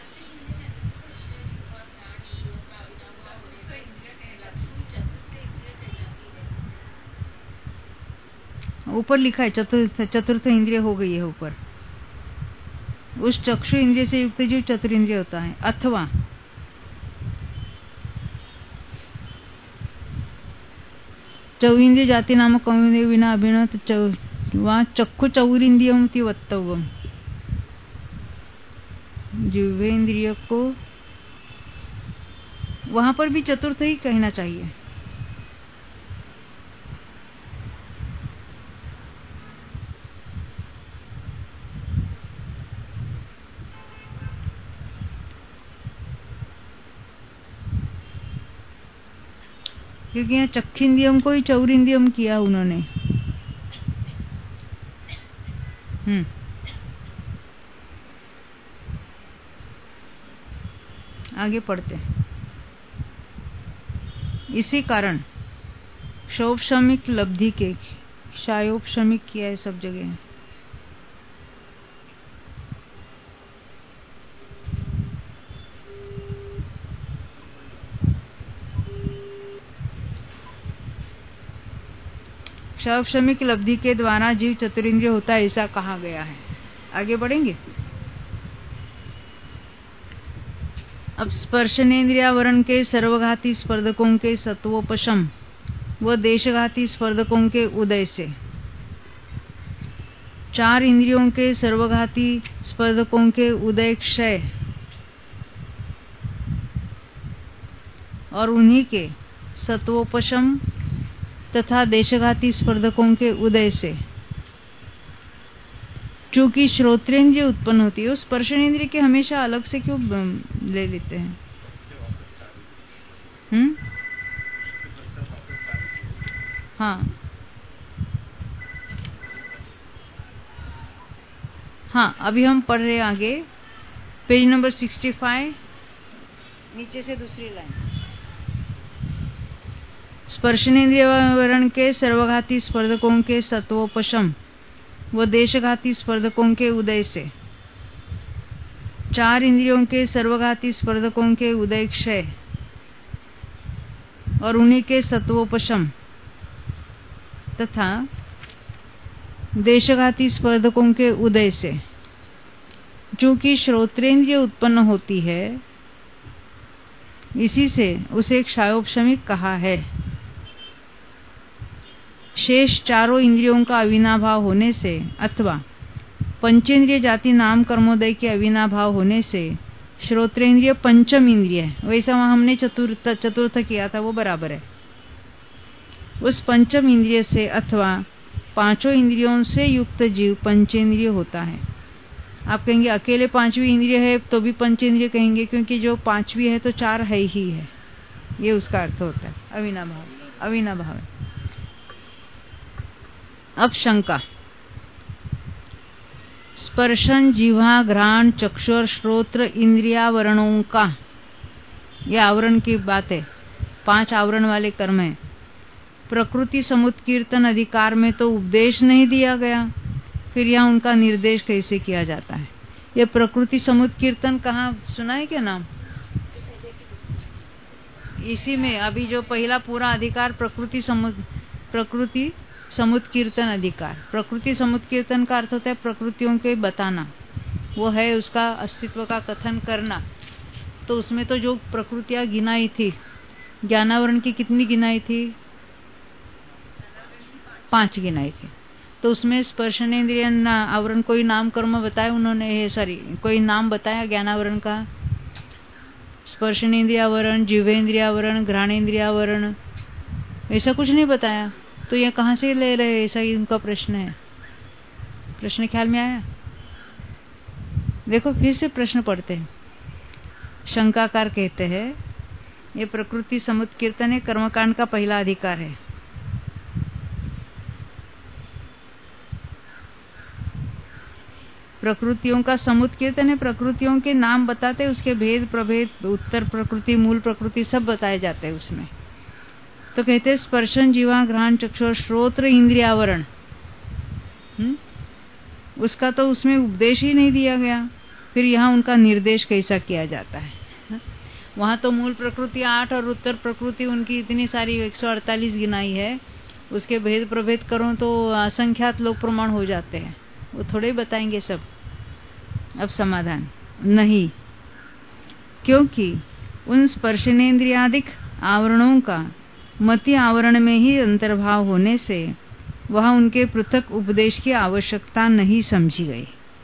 ऊपर लिखा है चतुर्थ चतुर्थ इंद्रिय हो गई है ऊपर। उस चक्षु इंद्रिय से युक्त जो चतुरिंद्रिय होता है, अथवा चौरिंद्रिय जाति नामक कौमुदे विना अभिनव वहाँ चक्षु चौरिंद्रियम तिवत्तवम। जिह्वेन्द्रिय को वहां पर भी चतुर्थ ही कहना चाहिए। क्योंकि यहाँ चक्षिंद्रियम को ही चौरिंद्रियम किया उन्होंने। हम्म आगे पढ़ते हैं। इसी कारण क्षोभशमिक लब्धि के क्षयोपशमिक किया है सब जगह। क्षयोपशमिक लब्धि के द्वारा जीव चतुरिंद्रिय होता है, ऐसा कहा गया है। आगे बढ़ेंगे। अब स्पर्शनेन्द्रियावरण के सर्वघाती स्पर्धकों के सत्वोपशम व देशघाती स्पर्धकों के उदय से चार इंद्रियों के सर्वघाती स्पर्धकों के उदय क्षय और उन्हीं के सत्वोपशम तथा देशघाती स्पर्धकों के उदय से चूंकि श्रोत्रेंद्रिय उत्पन्न होती है। उस स्पर्शनेन्द्रिय के हमेशा अलग से क्यों ले लेते हैं? हम्म हाँ हाँ अभी हम पढ़ रहे हैं आगे, पेज नंबर सिक्सटी फाइव, नीचे से दूसरी लाइन। स्पर्शनेन्द्रियावरण के सर्वघाती स्पर्धकों के सत्वोपशम व देशघाती स्पर्धकों के उदय से चार इंद्रियों के सर्वघाती स्पर्धकों के उदय क्षय और उन्हीं के सत्वोपशम तथा देशघाती स्पर्धकों के उदय से चूंकि श्रोत्रेंद्रिय उत्पन्न होती है, इसी से उसे क्षयोपशमिक कहा है। शेष चारों इंद्रियों का अविनाभाव होने से अथवा पंचेंद्रिय जाति नाम कर्मोदय के अविनाभाव होने से श्रोत्रेंद्रिय पंचम इंद्रिय है। वैसा वहां हमने चतुर्थ चतुर्थ किया था, वो बराबर है। उस पंचम इंद्रिय से अथवा पांचों इंद्रियों से युक्त जीव पंचेंद्रिय होता है। आप कहेंगे अकेले पांचवी इंद्रिय है तो भी पंचेंद्रिय कहेंगे, क्योंकि जो पांचवी है तो चार है ही है, ये उसका अर्थ होता है। अविनाभाव अविनाभाव है। अब शंका। स्पर्शन जिह्वा घ्राण चक्षुर श्रोत्र इंद्रियावरणों का ये आवरण की बात है, पांच आवरण वाले कर्म है। प्रकृति समुत्कीर्तन अधिकार में तो उपदेश नहीं दिया गया, फिर यहाँ उनका निर्देश कैसे किया जाता है? ये प्रकृति समुत्कीर्तन कहाँ सुना है क्या नाम? इसी में अभी जो पहला पूरा अधिकार प्रकृति समु प्रकृति समुत्कीर्तन अधिकार। प्रकृति समुत्कीर्तन का अर्थ होता है प्रकृतियों के बताना, वो है उसका अस्तित्व का कथन करना। तो उसमें तो जो प्रकृतियां गिनाई थी, ज्ञानावरण की कितनी गिनाई थी? पांच गिनाई थी। तो उसमें स्पर्शनेन्द्रिय आवरण कोई नाम कर्म बताया उन्होंने, सॉरी कोई नाम बताया ज्ञानावरण का? स्पर्शनेन्द्रियावरण, जिवेन्द्रियावरण, घ्राणेन्द्रियावरण, ऐसा कुछ नहीं बताया। तो ये कहाँ से ले रहे, ऐसा ही उनका प्रश्न है। प्रश्न ख्याल में आया? देखो फिर से प्रश्न पढ़ते हैं। शंकाकार कहते हैं ये प्रकृति समुत्कीर्तन है, कर्मकांड का पहला अधिकार है। प्रकृतियों का समुत्कीर्तन है, प्रकृतियों के नाम बताते, उसके भेद प्रभेद, उत्तर प्रकृति, मूल प्रकृति सब बताए जाते हैं उसमें। तो कहते हैं स्पर्शन, जीवा, घ्राण, चक्षु, श्रोत्र, इंद्रियावरण, उसका तो उसमें उपदेश ही नहीं दिया गया, फिर यहाँ उनका निर्देश कैसा किया जाता है? वहां तो मूल प्रकृति आठ और उत्तर प्रकृति उनकी इतनी सारी एक सौ अड़तालीस गिनाई है, उसके भेद प्रभेद करो तो असंख्यात लोग प्रमाण हो जाते हैं, वो थोड़े बताएंगे सब। अब समाधान नहीं, क्योंकि उन स्पर्शनेन्द्रियादिक आवरणों का मति आवरण में ही अंतर्भाव होने से वहां उनके पृथक उपदेश की आवश्यकता नहीं समझी गई।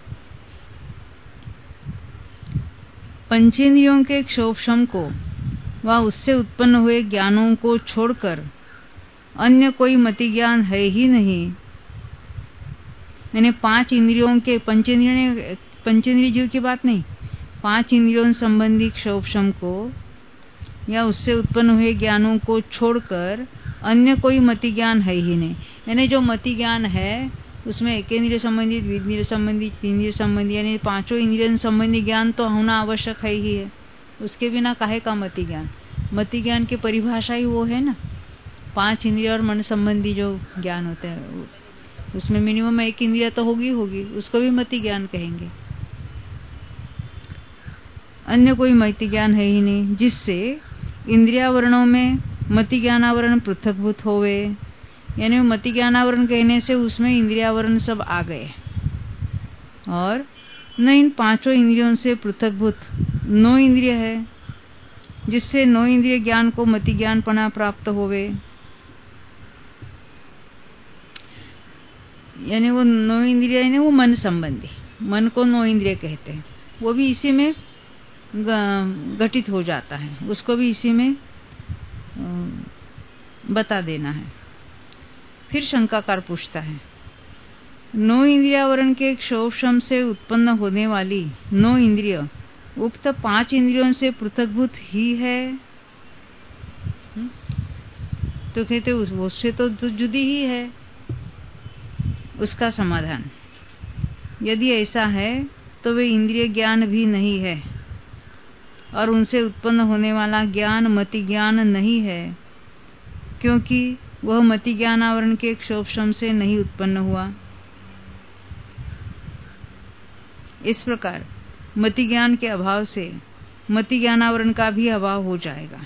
पंचेंद्रियों के क्षोभशम को व उससे उत्पन्न हुए ज्ञानों को छोड़कर अन्य कोई मति ज्ञान है ही नहीं। मैंने पांच इंद्रियों के, पंचेंद्रियों पंचेंद्रिय जीव की बात नहीं, पांच इंद्रियों संबंधी क्षोभशम को या उससे उत्पन्न हुए ज्ञानों को छोड़कर अन्य कोई मति ज्ञान है ही नहीं। यानी जो मति ज्ञान है उसमें एक इंद्रिय संबंधी, द्विंद्रिय संबंधी, तीन संबंधी, यानी पांचों इंद्रिय संबंधी ज्ञान तो होना आवश्यक है ही है। उसके बिना काहे का मति ज्ञान? मति ज्ञान की परिभाषा ही वो है ना, पांच इंद्रिय और मन संबंधी जो ज्ञान होते हैं, उसमें मिनिमम एक इंद्रिय तो होगी होगी उसको भी मति ज्ञान कहेंगे। अन्य कोई मति ज्ञान है ही नहीं, जिससे इंद्रियावरणों में मति ज्ञानावरण पृथकभूत होवे। यानी मति ज्ञानावरण कहने से उसमें इंद्रियावरण सब आ गए, और न इन पांचों इंद्रियों से पृथकभूत नौ इंद्रिय है, जिससे नौ इंद्रिय ज्ञान को मति ज्ञानपना प्राप्त होवे। यानी वो नौ इंद्रिय यानी वो मन संबंधी, मन को नौ इंद्रिय कहते हैं, वो भी इसी में घटित हो जाता है, उसको भी इसी में बता देना है। फिर शंकाकार पूछता है, नौ इंद्रियावरण के क्षोभशम से उत्पन्न होने वाली नौ इंद्रिय उक्त पांच इंद्रियों से पृथकभूत ही है? तो कहते उससे तो जुदी ही है। उसका समाधान, यदि ऐसा है तो वे इंद्रिय ज्ञान भी नहीं है और उनसे उत्पन्न होने वाला ज्ञान मति ज्ञान नहीं है, क्योंकि वह मति ज्ञान आवरण के क्षोभशम से नहीं उत्पन्न हुआ। इस प्रकार मति ज्ञान के अभाव से मति ज्ञानावरण का भी अभाव हो जाएगा।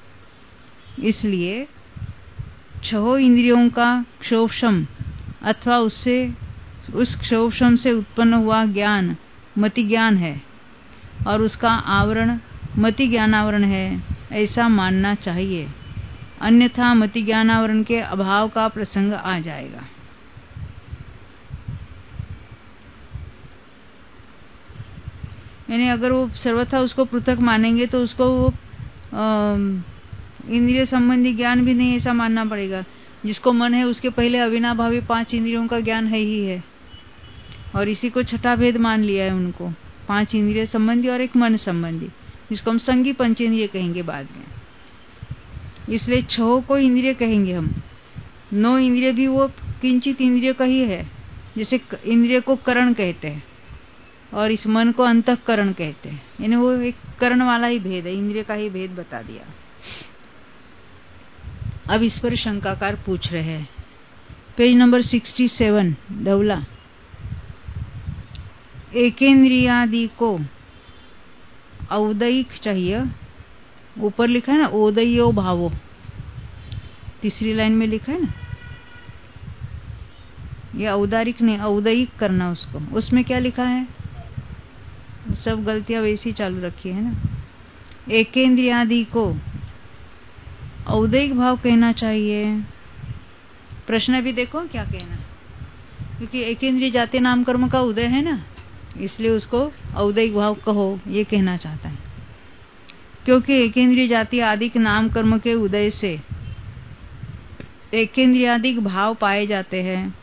इसलिए छह इंद्रियों का क्षोभशम अथवा उससे उस क्षोभशम से उत्पन्न हुआ ज्ञान मति ज्ञान है और उसका आवरण मति ज्ञानावरण है, ऐसा मानना चाहिए, अन्यथा मति ज्ञानावरण के अभाव का प्रसंग आ जाएगा। यानी अगर वो सर्वथा उसको पृथक मानेंगे तो उसको वो इंद्रिय संबंधी ज्ञान भी नहीं ऐसा मानना पड़ेगा। जिसको मन है उसके पहले अविनाभावी पांच इंद्रियों का ज्ञान है ही है, और इसी को छठा भेद मान लिया है उनको, पांच इंद्रिय संबंधी और एक मन संबंधी, जिसको हम संगी पंचेंद्रिय कहेंगे बाद में। इसलिए छह को इंद्रिय कहेंगे हम, नौ इंद्रिय भी वो किंचित इंद्रिय का ही है, जैसे इंद्रिय को करण कहते हैं, और इस मन को अंतःकरण कहते हैं। यानी वो एक करण वाला ही भेद है, इंद्रिय का ही भेद बता दिया। अब इस पर शंकाकार पूछ रहे हैं, page number sixty seven, Dhavala. एकेंद्रियादि को औदयिक चाहिए, ऊपर लिखा है ना ओदयो भावो, तीसरी लाइन में लिखा है ना, ये औदारिक नहीं औदयिक करना उसको। उसमें क्या लिखा है, सब गलतियां वैसी चालू रखी है ना। एकेंद्रियादि को औदयिक भाव कहना चाहिए। प्रश्न भी देखो क्या कहना, क्योंकि एकेंद्रिय जाति नाम कर्म का उदय है ना, इसलिए उसको औदयिक भाव कहो, ये कहना चाहता है। क्योंकि एकेंद्रिय जाति आदिक नाम कर्म के उदय से एकेंद्रियादिक भाव पाए जाते हैं।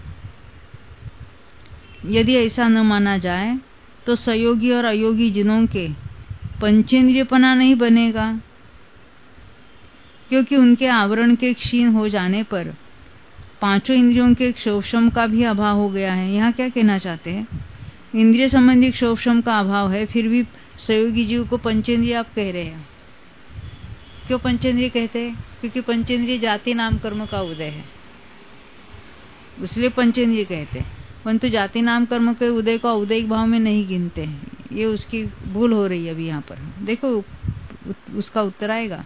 यदि ऐसा न माना जाए तो संयोगी और अयोगी जिनों के पंचेंद्रियपना नहीं बनेगा, क्योंकि उनके आवरण के क्षीण हो जाने पर पांचों इंद्रियों के क्षोभशम का भी अभाव हो गया है। यहाँ क्या कहना चाहते हैं, इंद्रिय संबंधी क्षोभशम का अभाव है, फिर भी संयोगी जीव को पंचेंद्रिय आप कह रहे हैं। क्यों पंचेंद्रिय कहते हैं, क्योंकि पंचेंद्रिय जाति नाम कर्म का उदय है, इसलिए पंचेंद्रिय कहते हैं। परंतु जाति नाम कर्म के उदय को औदयिक भाव में नहीं गिनते हैं, ये उसकी भूल हो रही है अभी यहाँ पर। देखो उसका उत्तर आएगा।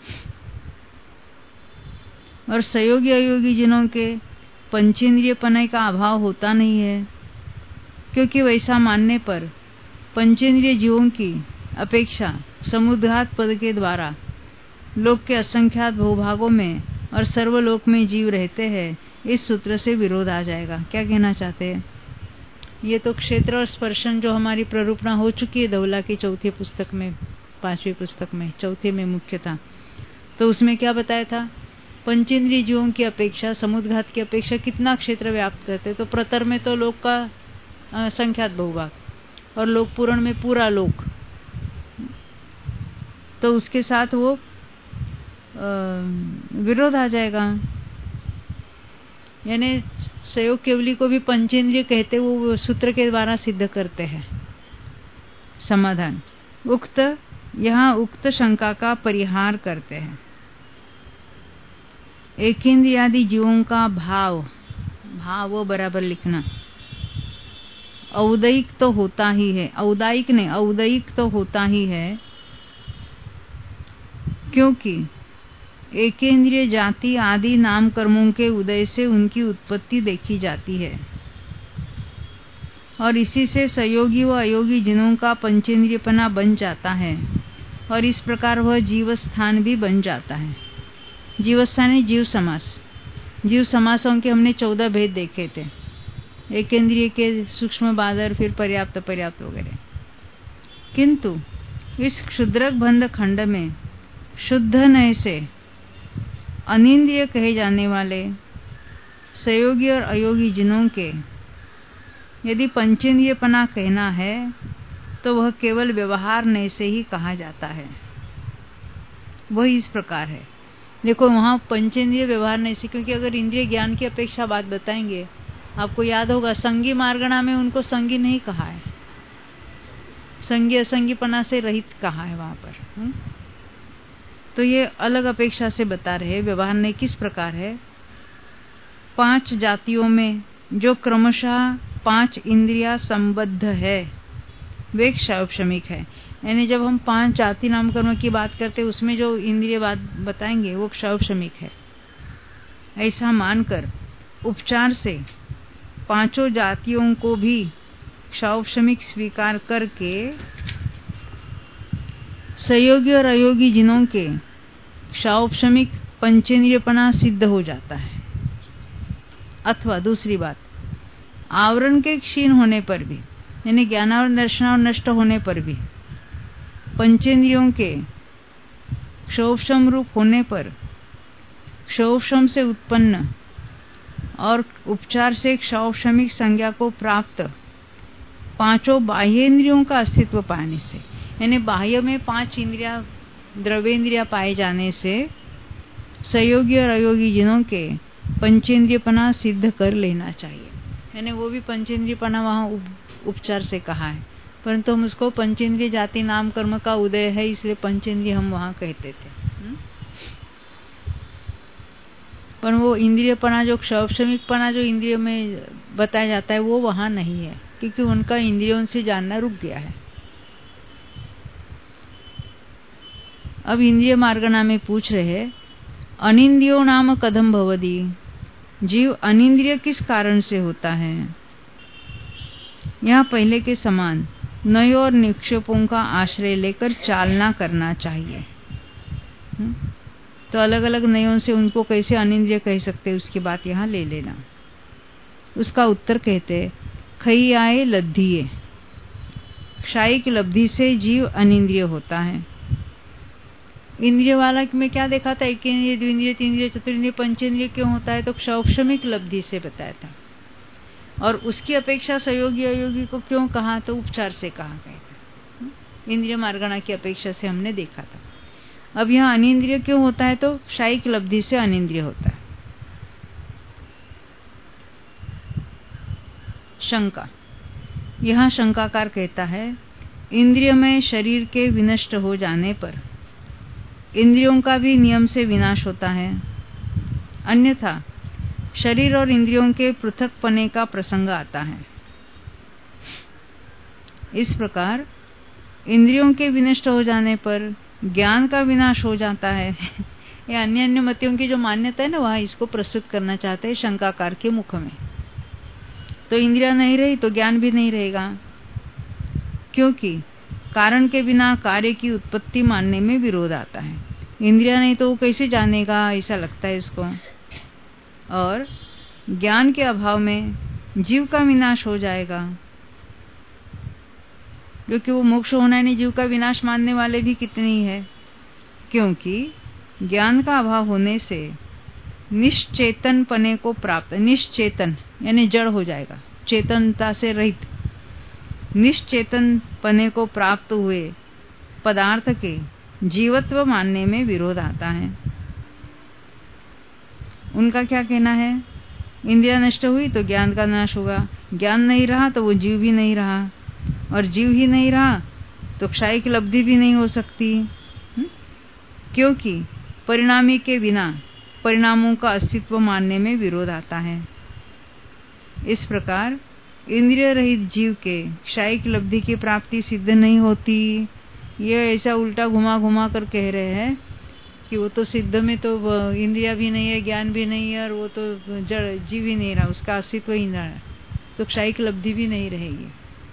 और संयोगी अयोगी जिनों के पंचेंद्रिय पनय का अभाव होता नहीं है, क्योंकि वैसा मानने पर पंचेंद्रिय जीवों की अपेक्षा समुद्रात पद के द्वारा लोक के असंख्यात भूभागों में और सर्वलोक में जीव रहते हैं। इस सूत्र से विरोध आ जाएगा। क्या कहना चाहते हैं, ये तो क्षेत्र और स्पर्शन जो हमारी प्ररूपणा हो चुकी है धवला की चौथी पुस्तक में, पांचवी पुस्तक में, चौथे में मुख्य था, तो उसमें क्या बताया था, पंचेंद्रिय जीवों की अपेक्षा समुद्रघात की अपेक्षा कितना क्षेत्र व्याप्त करते। तो प्रतर में तो लोक का असंख्यात बहुभाग और लोक पूर्ण में पूरा लोक, तो उसके साथ वो विरोध आ जाएगा। यानी संयोग केवली को भी पंचेंद्रिय कहते, वो सूत्र के द्वारा सिद्ध करते हैं। समाधान, उक्त यहाँ उक्त शंका का परिहार करते हैं। एकेंद्रियादि जीवों का भाव, भाव बराबर लिखना, औदयिक तो होता ही है, औदायिक नहीं औदयिक तो होता ही है, क्योंकि एकेंद्रिय जाति आदि नाम कर्मों के उदय से उनकी उत्पत्ति देखी जाती है और इसी से संयोगी व अयोगी जिनों का पंचेंद्रियपना बन जाता है और इस प्रकार वह जीवस्थान भी बन जाता है। जीवस्थान जीव समास, जीव समासों के हमने चौदह भेद देखे थे, एकेंद्रिय के सूक्ष्म बादर, फिर पर्याप्त पर्याप्त वगैरह। किंतु इस क्षुद्रक बंध खंड में शुद्ध नय से अनिंद्रिय कहे जाने वाले संयोगी और अयोगी जिनों के यदि पंचेंद्रियपना कहना है तो वह केवल व्यवहार नय से ही कहा जाता है। वह इस प्रकार है, देखो वहां पंचेंद्रिय व्यवहार नय से, क्योंकि अगर इंद्रिय ज्ञान की अपेक्षा बात बताएंगे, आपको याद होगा संगी मार्गणा में उनको संगी नहीं कहा है, संगी असंगीपना से रहित कहा है वहां पर। हुँ? तो ये अलग अपेक्षा से बता रहे व्यवहार ने किस प्रकार है। पांच जातियों में जो क्रमशः पांच इंद्रिया संबद्ध है वे क्षौभशमिक है। यानी जब हम पांच जाति नाम कर्म की बात करते उसमें जो इंद्रिय बात बताएंगे वो क्षौभशमिक है। ऐसा मानकर उपचार से पांचों जातियों को भी क्षौभशमिक स्वीकार करके संयोगी और अयोगी जिनों के क्षौभशमिक पंचेंद्रियपना सिद्ध हो जाता है। अथवा दूसरी बात, आवरण के क्षीण होने पर भी, यानी ज्ञानावरण दर्शनावरण नष्ट होने पर भी, पंचेंद्रियों के क्षोभशम रूप होने पर क्षोभशम से उत्पन्न और उपचार से क्षौभशमिक संज्ञा को प्राप्त पांचों बाह्येंद्रियों का अस्तित्व पाने से, यानी बाह्य में पांच इंद्रिया द्रव्येंद्रिया पाए जाने से संयोगी और अयोगी जिनों के पंचेंद्रियपना सिद्ध कर लेना चाहिए। यानी वो भी पंचेंद्रियपना वहां उपचार से कहा है, परंतु हम उसको पंचेंद्रिय जाति नाम कर्म का उदय है इसलिए पंचेंद्रिय हम वहां कहते थे। हुँ? पर वो इंद्रियपना जो क्षौक्षमिकपना जो इंद्रिय में बताया जाता है वो वहां नहीं है, क्योंकि उनका इंद्रियों से जानना रुक गया है। अब इंद्रिय मार्गणा में पूछ रहे अनिंद्रियो नाम कथम भवति, जीव अनिंद्रिय किस कारण से होता है। यहाँ पहले के समान नय और निक्षेपों का आश्रय लेकर चालना करना चाहिए। हुँ? तो अलग अलग नयों से उनको कैसे अनिंद्रिय कह सकते, उसकी बात यहाँ ले लेना। उसका उत्तर कहते खई आए लब्धिये, क्षायिक लब्धि से जीव अनिंद्रिय होता है। इंद्रिय वाला में क्या देखा था, एक इंद्रिय, द्विंद्रिय, तीन चतुर्ंद्रिय, पंचेंद्रिय क्यों होता है, तो क्षौक्षमिक लब्धि से बताया था। और उसकी अपेक्षा सहयोगी अयोगी को क्यों कहा, तो उपचार से कहा गया था। इंद्रिय मार्गणा की अपेक्षा से हमने देखा था। अब यहाँ अनिंद्रिय क्यों होता है, तो क्षायिक लब्धि से अनिंद्रिय होता है। शंका, यहाँ शंकाकार कहता है इंद्रिय में शरीर के विनष्ट हो जाने पर इंद्रियों का भी नियम से विनाश होता है, अन्यथा शरीर और इंद्रियों के पृथकपने का प्रसंग आता है। इस प्रकार इंद्रियों के विनष्ट हो जाने पर ज्ञान का विनाश हो जाता है। ये अन्य अन्य मतियों की जो मान्यता है ना, वहां इसको प्रस्तुत करना चाहते हैं शंकाकार के मुख में। तो इंद्रिया नहीं रही तो ज्ञान भी नहीं रहेगा, क्योंकि कारण के बिना कार्य की उत्पत्ति मानने में विरोध आता है। इंद्रिया नहीं तो वो कैसे जानेगा, ऐसा लगता है इसको। और ज्ञान के अभाव में जीव का विनाश हो जाएगा, क्योंकि वो मोक्ष होना ही नहीं, जीव का विनाश मानने वाले भी कितने ही है। क्योंकि ज्ञान का अभाव होने से निश्चेतन पने को प्राप्त, निश्चेतन यानी जड़ हो जाएगा, चेतनता से रहित, निश्चेतन पने को प्राप्त हुए पदार्थ के जीवत्व मानने में विरोध आता है। उनका क्या कहना है, इंद्रिया नष्ट हुई तो ज्ञान का नाश होगा, ज्ञान नहीं रहा तो वो जीव भी नहीं रहा, और जीव ही नहीं रहा तो क्षायिक लब्धि भी नहीं हो सकती, क्योंकि परिणामी के बिना परिणामों का अस्तित्व मानने में विरोध आता है। इस प्रकार इंद्रिय रहित जीव के क्षायिक लब्धि की प्राप्ति सिद्ध नहीं होती। ये ऐसा उल्टा घुमा घुमा कर कह रहे हैं कि वो तो सिद्ध में तो इंद्रिया भी नहीं है, ज्ञान भी नहीं है, और वो तो जड़ जीव ही नहीं रहा, उसका अस्तित्व ही नहीं रहा, तो क्षायिक लब्धि भी नहीं रहेगी।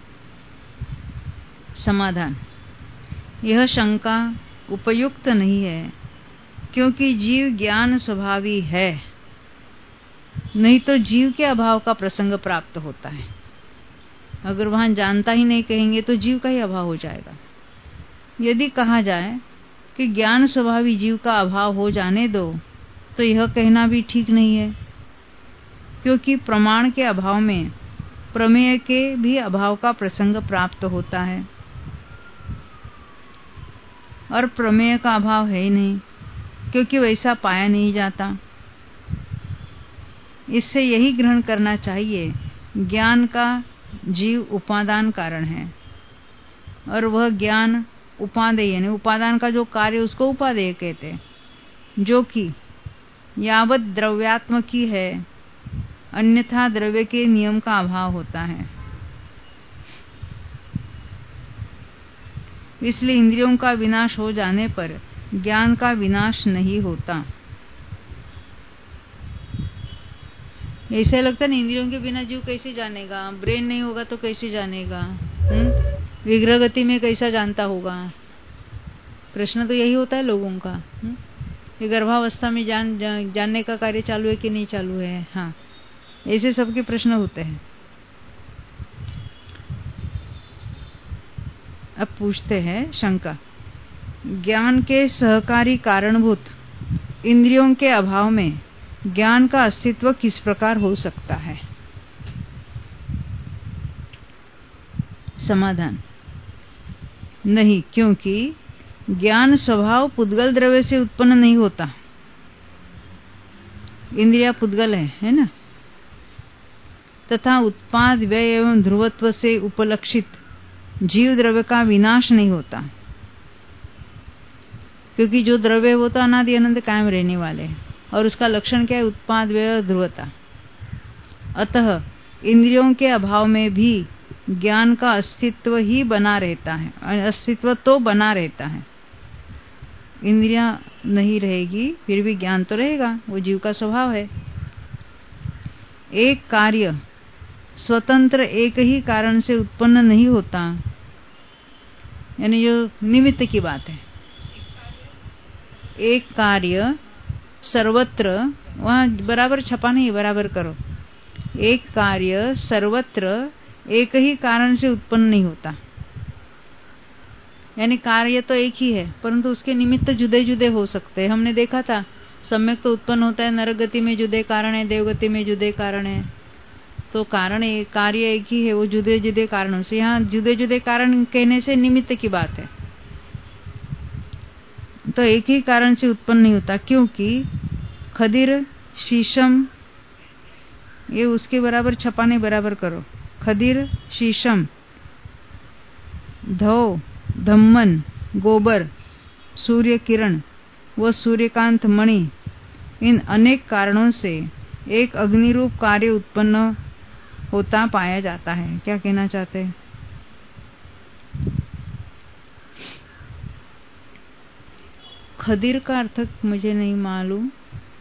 समाधान, यह शंका उपयुक्त नहीं है, क्योंकि जीव ज्ञान स्वभावी है, नहीं तो जीव के अभाव का प्रसंग प्राप्त होता है। अगर वहां जानता ही नहीं कहेंगे तो जीव का ही अभाव हो जाएगा। यदि कहा जाए कि ज्ञान स्वभावी जीव का अभाव हो जाने दो, तो यह कहना भी ठीक नहीं है, क्योंकि प्रमाण के अभाव में प्रमेय के भी अभाव का प्रसंग प्राप्त होता है, और प्रमेय का अभाव है ही नहीं, क्योंकि वैसा पाया नहीं जाता। इससे यही ग्रहण करना चाहिए, ज्ञान का जीव उपादान कारण है, और वह ज्ञान उपादेय यानी उपादान का जो कार्य उसको उपादेय कहते हैं, जो कि यावत द्रव्यात्मक की है, अन्यथा द्रव्य के नियम का अभाव होता है। इसलिए इंद्रियों का विनाश हो जाने पर ज्ञान का विनाश नहीं होता। ऐसा लगता है, इंद्रियों के बिना जीव कैसे जानेगा, ब्रेन नहीं होगा तो कैसे जानेगा, हुँ? विग्रह गति में कैसा जानता होगा। प्रश्न तो यही होता है लोगों का, हुँ? ये गर्भावस्था में जान, जान जानने का कार्य चालू है कि नहीं चालू है। हाँ, ऐसे सबके प्रश्न होते हैं। अब पूछते हैं शंका, ज्ञान के सहकारी कारणभूत इंद्रियों के अभाव में ज्ञान का अस्तित्व किस प्रकार हो सकता है। समाधान, नहीं, क्योंकि ज्ञान स्वभाव पुद्गल द्रव्य से उत्पन्न नहीं होता। इंद्रिया पुद्गल है, है ना। तथा उत्पाद व्यय एवं ध्रुवत्व से उपलक्षित जीव द्रव्य का विनाश नहीं होता, क्योंकि जो द्रव्य वो तो अनादि अनंत कायम रहने वाले हैं और उसका लक्षण क्या है? उत्पाद व्यय और ध्रुवता। अतः इंद्रियों के अभाव में भी ज्ञान का अस्तित्व ही बना रहता है, अस्तित्व तो बना रहता है। इंद्रियां नहीं रहेगी फिर भी ज्ञान तो रहेगा, वो जीव का स्वभाव है। एक कार्य स्वतंत्र एक ही कारण से उत्पन्न नहीं होता, यानी जो निमित्त की बात है। एक कार्य सर्वत्र, वहां बराबर छपा नहीं, बराबर करो। एक कार्य सर्वत्र एक ही कारण से उत्पन्न नहीं होता, यानी कार्य तो एक ही है परंतु उसके निमित्त जुदे जुदे हो सकते हैं। हमने देखा था सम्यक तो उत्पन्न होता है, नरगति में जुदे कारण है, देवगति में जुदे कारण है। तो कारण एक, कार्य एक ही है, वो जुदे जुदे कारणों से। यहाँ जुदे जुदे कारण कहने से निमित्त की बात है, तो एक ही कारण से उत्पन्न नहीं होता, क्योंकि खदिर शीशम, ये उसके बराबर छपाने बराबर करो। खदिर शीशम, धौ धम्मन, गोबर, सूर्य किरण व सूर्यकांत मणि, इन अनेक कारणों से एक अग्निरूप कार्य उत्पन्न होता पाया जाता है। क्या कहना चाहते हैं? खदिर का अर्थ मुझे नहीं मालूम।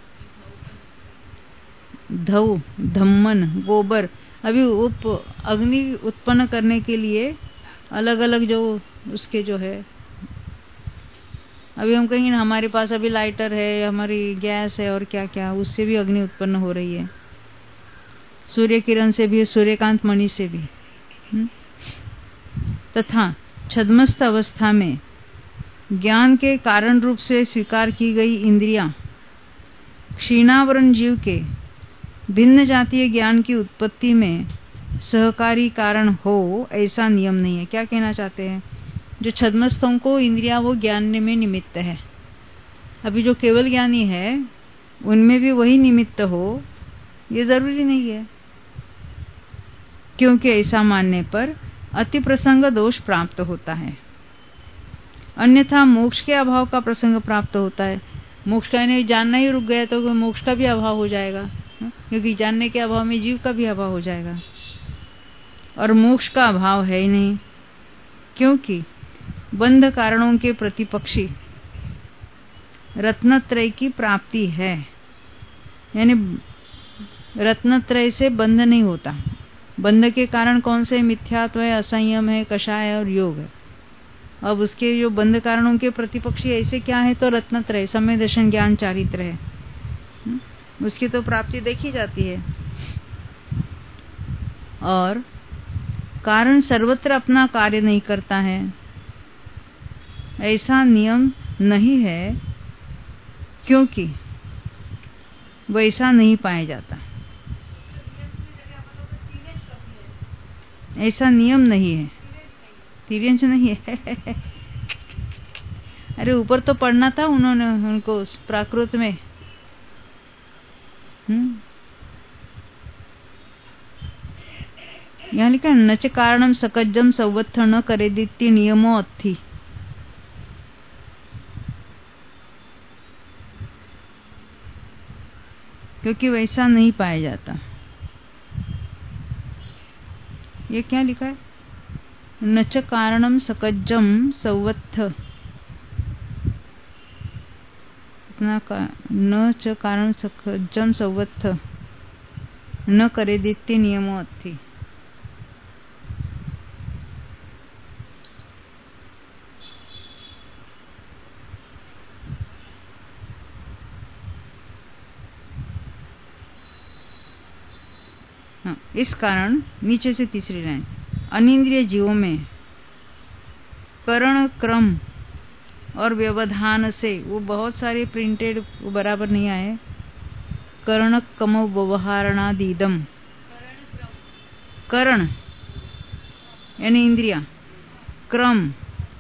धौ, धम्मन, गोबर, अभी उप अग्नि उत्पन्न करने के लिए अलग अलग जो उसके जो है, अभी हम कहेंगे ना हमारे पास अभी लाइटर है, हमारी गैस है और क्या क्या, उससे भी अग्नि उत्पन्न हो रही है। सूर्य किरण से भी, सूर्यकांत मणि से भी। तथा छद्मस्त अवस्था में ज्ञान के कारण रूप से स्वीकार की गई इंद्रियां क्षीणावरण जीव के भिन्न जातीय ज्ञान की उत्पत्ति में सहकारी कारण हो, ऐसा नियम नहीं है। क्या कहना चाहते हैं? जो छद्मस्थों को इंद्रियां वो ज्ञान में निमित्त है, अभी जो केवल ज्ञानी है उनमें भी वही निमित्त हो, ये जरूरी नहीं है, क्योंकि ऐसा मानने पर अति प्रसंग दोष प्राप्त होता है। अन्यथा मोक्ष के अभाव का प्रसंग प्राप्त होता है। मोक्ष का नहीं जानना ही रुक गया तो मोक्ष का भी अभाव हो जाएगा, क्योंकि जानने के अभाव में जीव का भी अभाव हो जाएगा। और मोक्ष का अभाव है ही नहीं, क्योंकि बंध कारणों के प्रतिपक्षी रत्नत्रय की प्राप्ति है, यानी रत्नत्रय से बंध नहीं होता। बंध के कारण कौन से? मिथ्यात्व है, असंयम है, कषाय और योग है। अब उसके जो बंध कारणों के प्रतिपक्षी ऐसे क्या है? तो रत्नत्रय, सम्यक दर्शन, ज्ञान, चारित्र है, उसकी तो प्राप्ति देखी जाती है। और कारण सर्वत्र अपना कार्य नहीं करता है, ऐसा नियम नहीं है, क्योंकि वैसा नहीं पाया जाता। ऐसा नियम नहीं है, तिर्यंच नहीं है। अरे ऊपर तो पढ़ना था उन्होंने, उनको प्राकृत में। हम्म यहाँ लिखा नच कारणम सकज्जम संवत्थ न करेदित्य नियमो अत्थि। क्योंकि वैसा नहीं पाया जाता। ये क्या लिखा है? नच कारणम सकज्जम संवत्थ, अपना का न च कारण सकज्जम संवत्थ न करेदित्य नियमो अत्थि। इस कारण नीचे से तीसरी लाइन, अनिंद्रिय जीवों में करण क्रम और व्यवधान से, वो बहुत सारे प्रिंटेड वो बराबर नहीं आए, कर्ण कमो व्यवहारणादीदम, करण यानी इंद्रिया, क्रम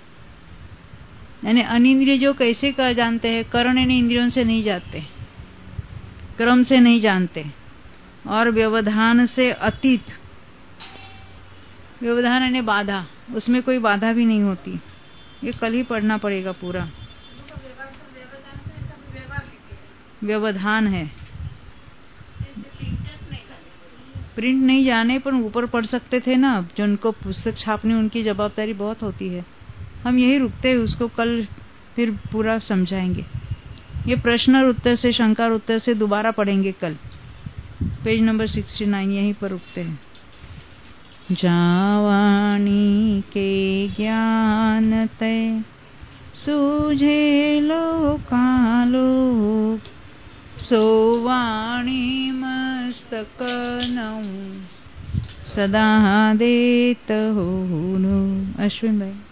यानी अनिंद्रिय जो कैसे कर जानते हैं, करण यानी इंद्रियों से नहीं जानते, क्रम से नहीं जानते, और व्यवधान से अतीत, व्यवधान यानी बाधा, उसमें कोई बाधा भी नहीं होती। ये कल ही पढ़ना पड़ेगा पूरा। व्यवधान है, प्रिंट नहीं जाने पर ऊपर पढ़ सकते थे ना, जिनको पुस्तक छापनी उनकी जवाबदारी बहुत होती है। हम यही रुकते हैं, उसको कल फिर पूरा समझाएंगे। ये प्रश्न और उत्तर से, शंका और उत्तर से दोबारा पढ़ेंगे कल। पेज नंबर सिक्सटी नाइन, यहीं पर रुकते हैं। जावाणी के ज्ञान तय सूझे लोकालोक, सोवाणी मस्तक नऊ सदा देत हो। अश्विन भाई।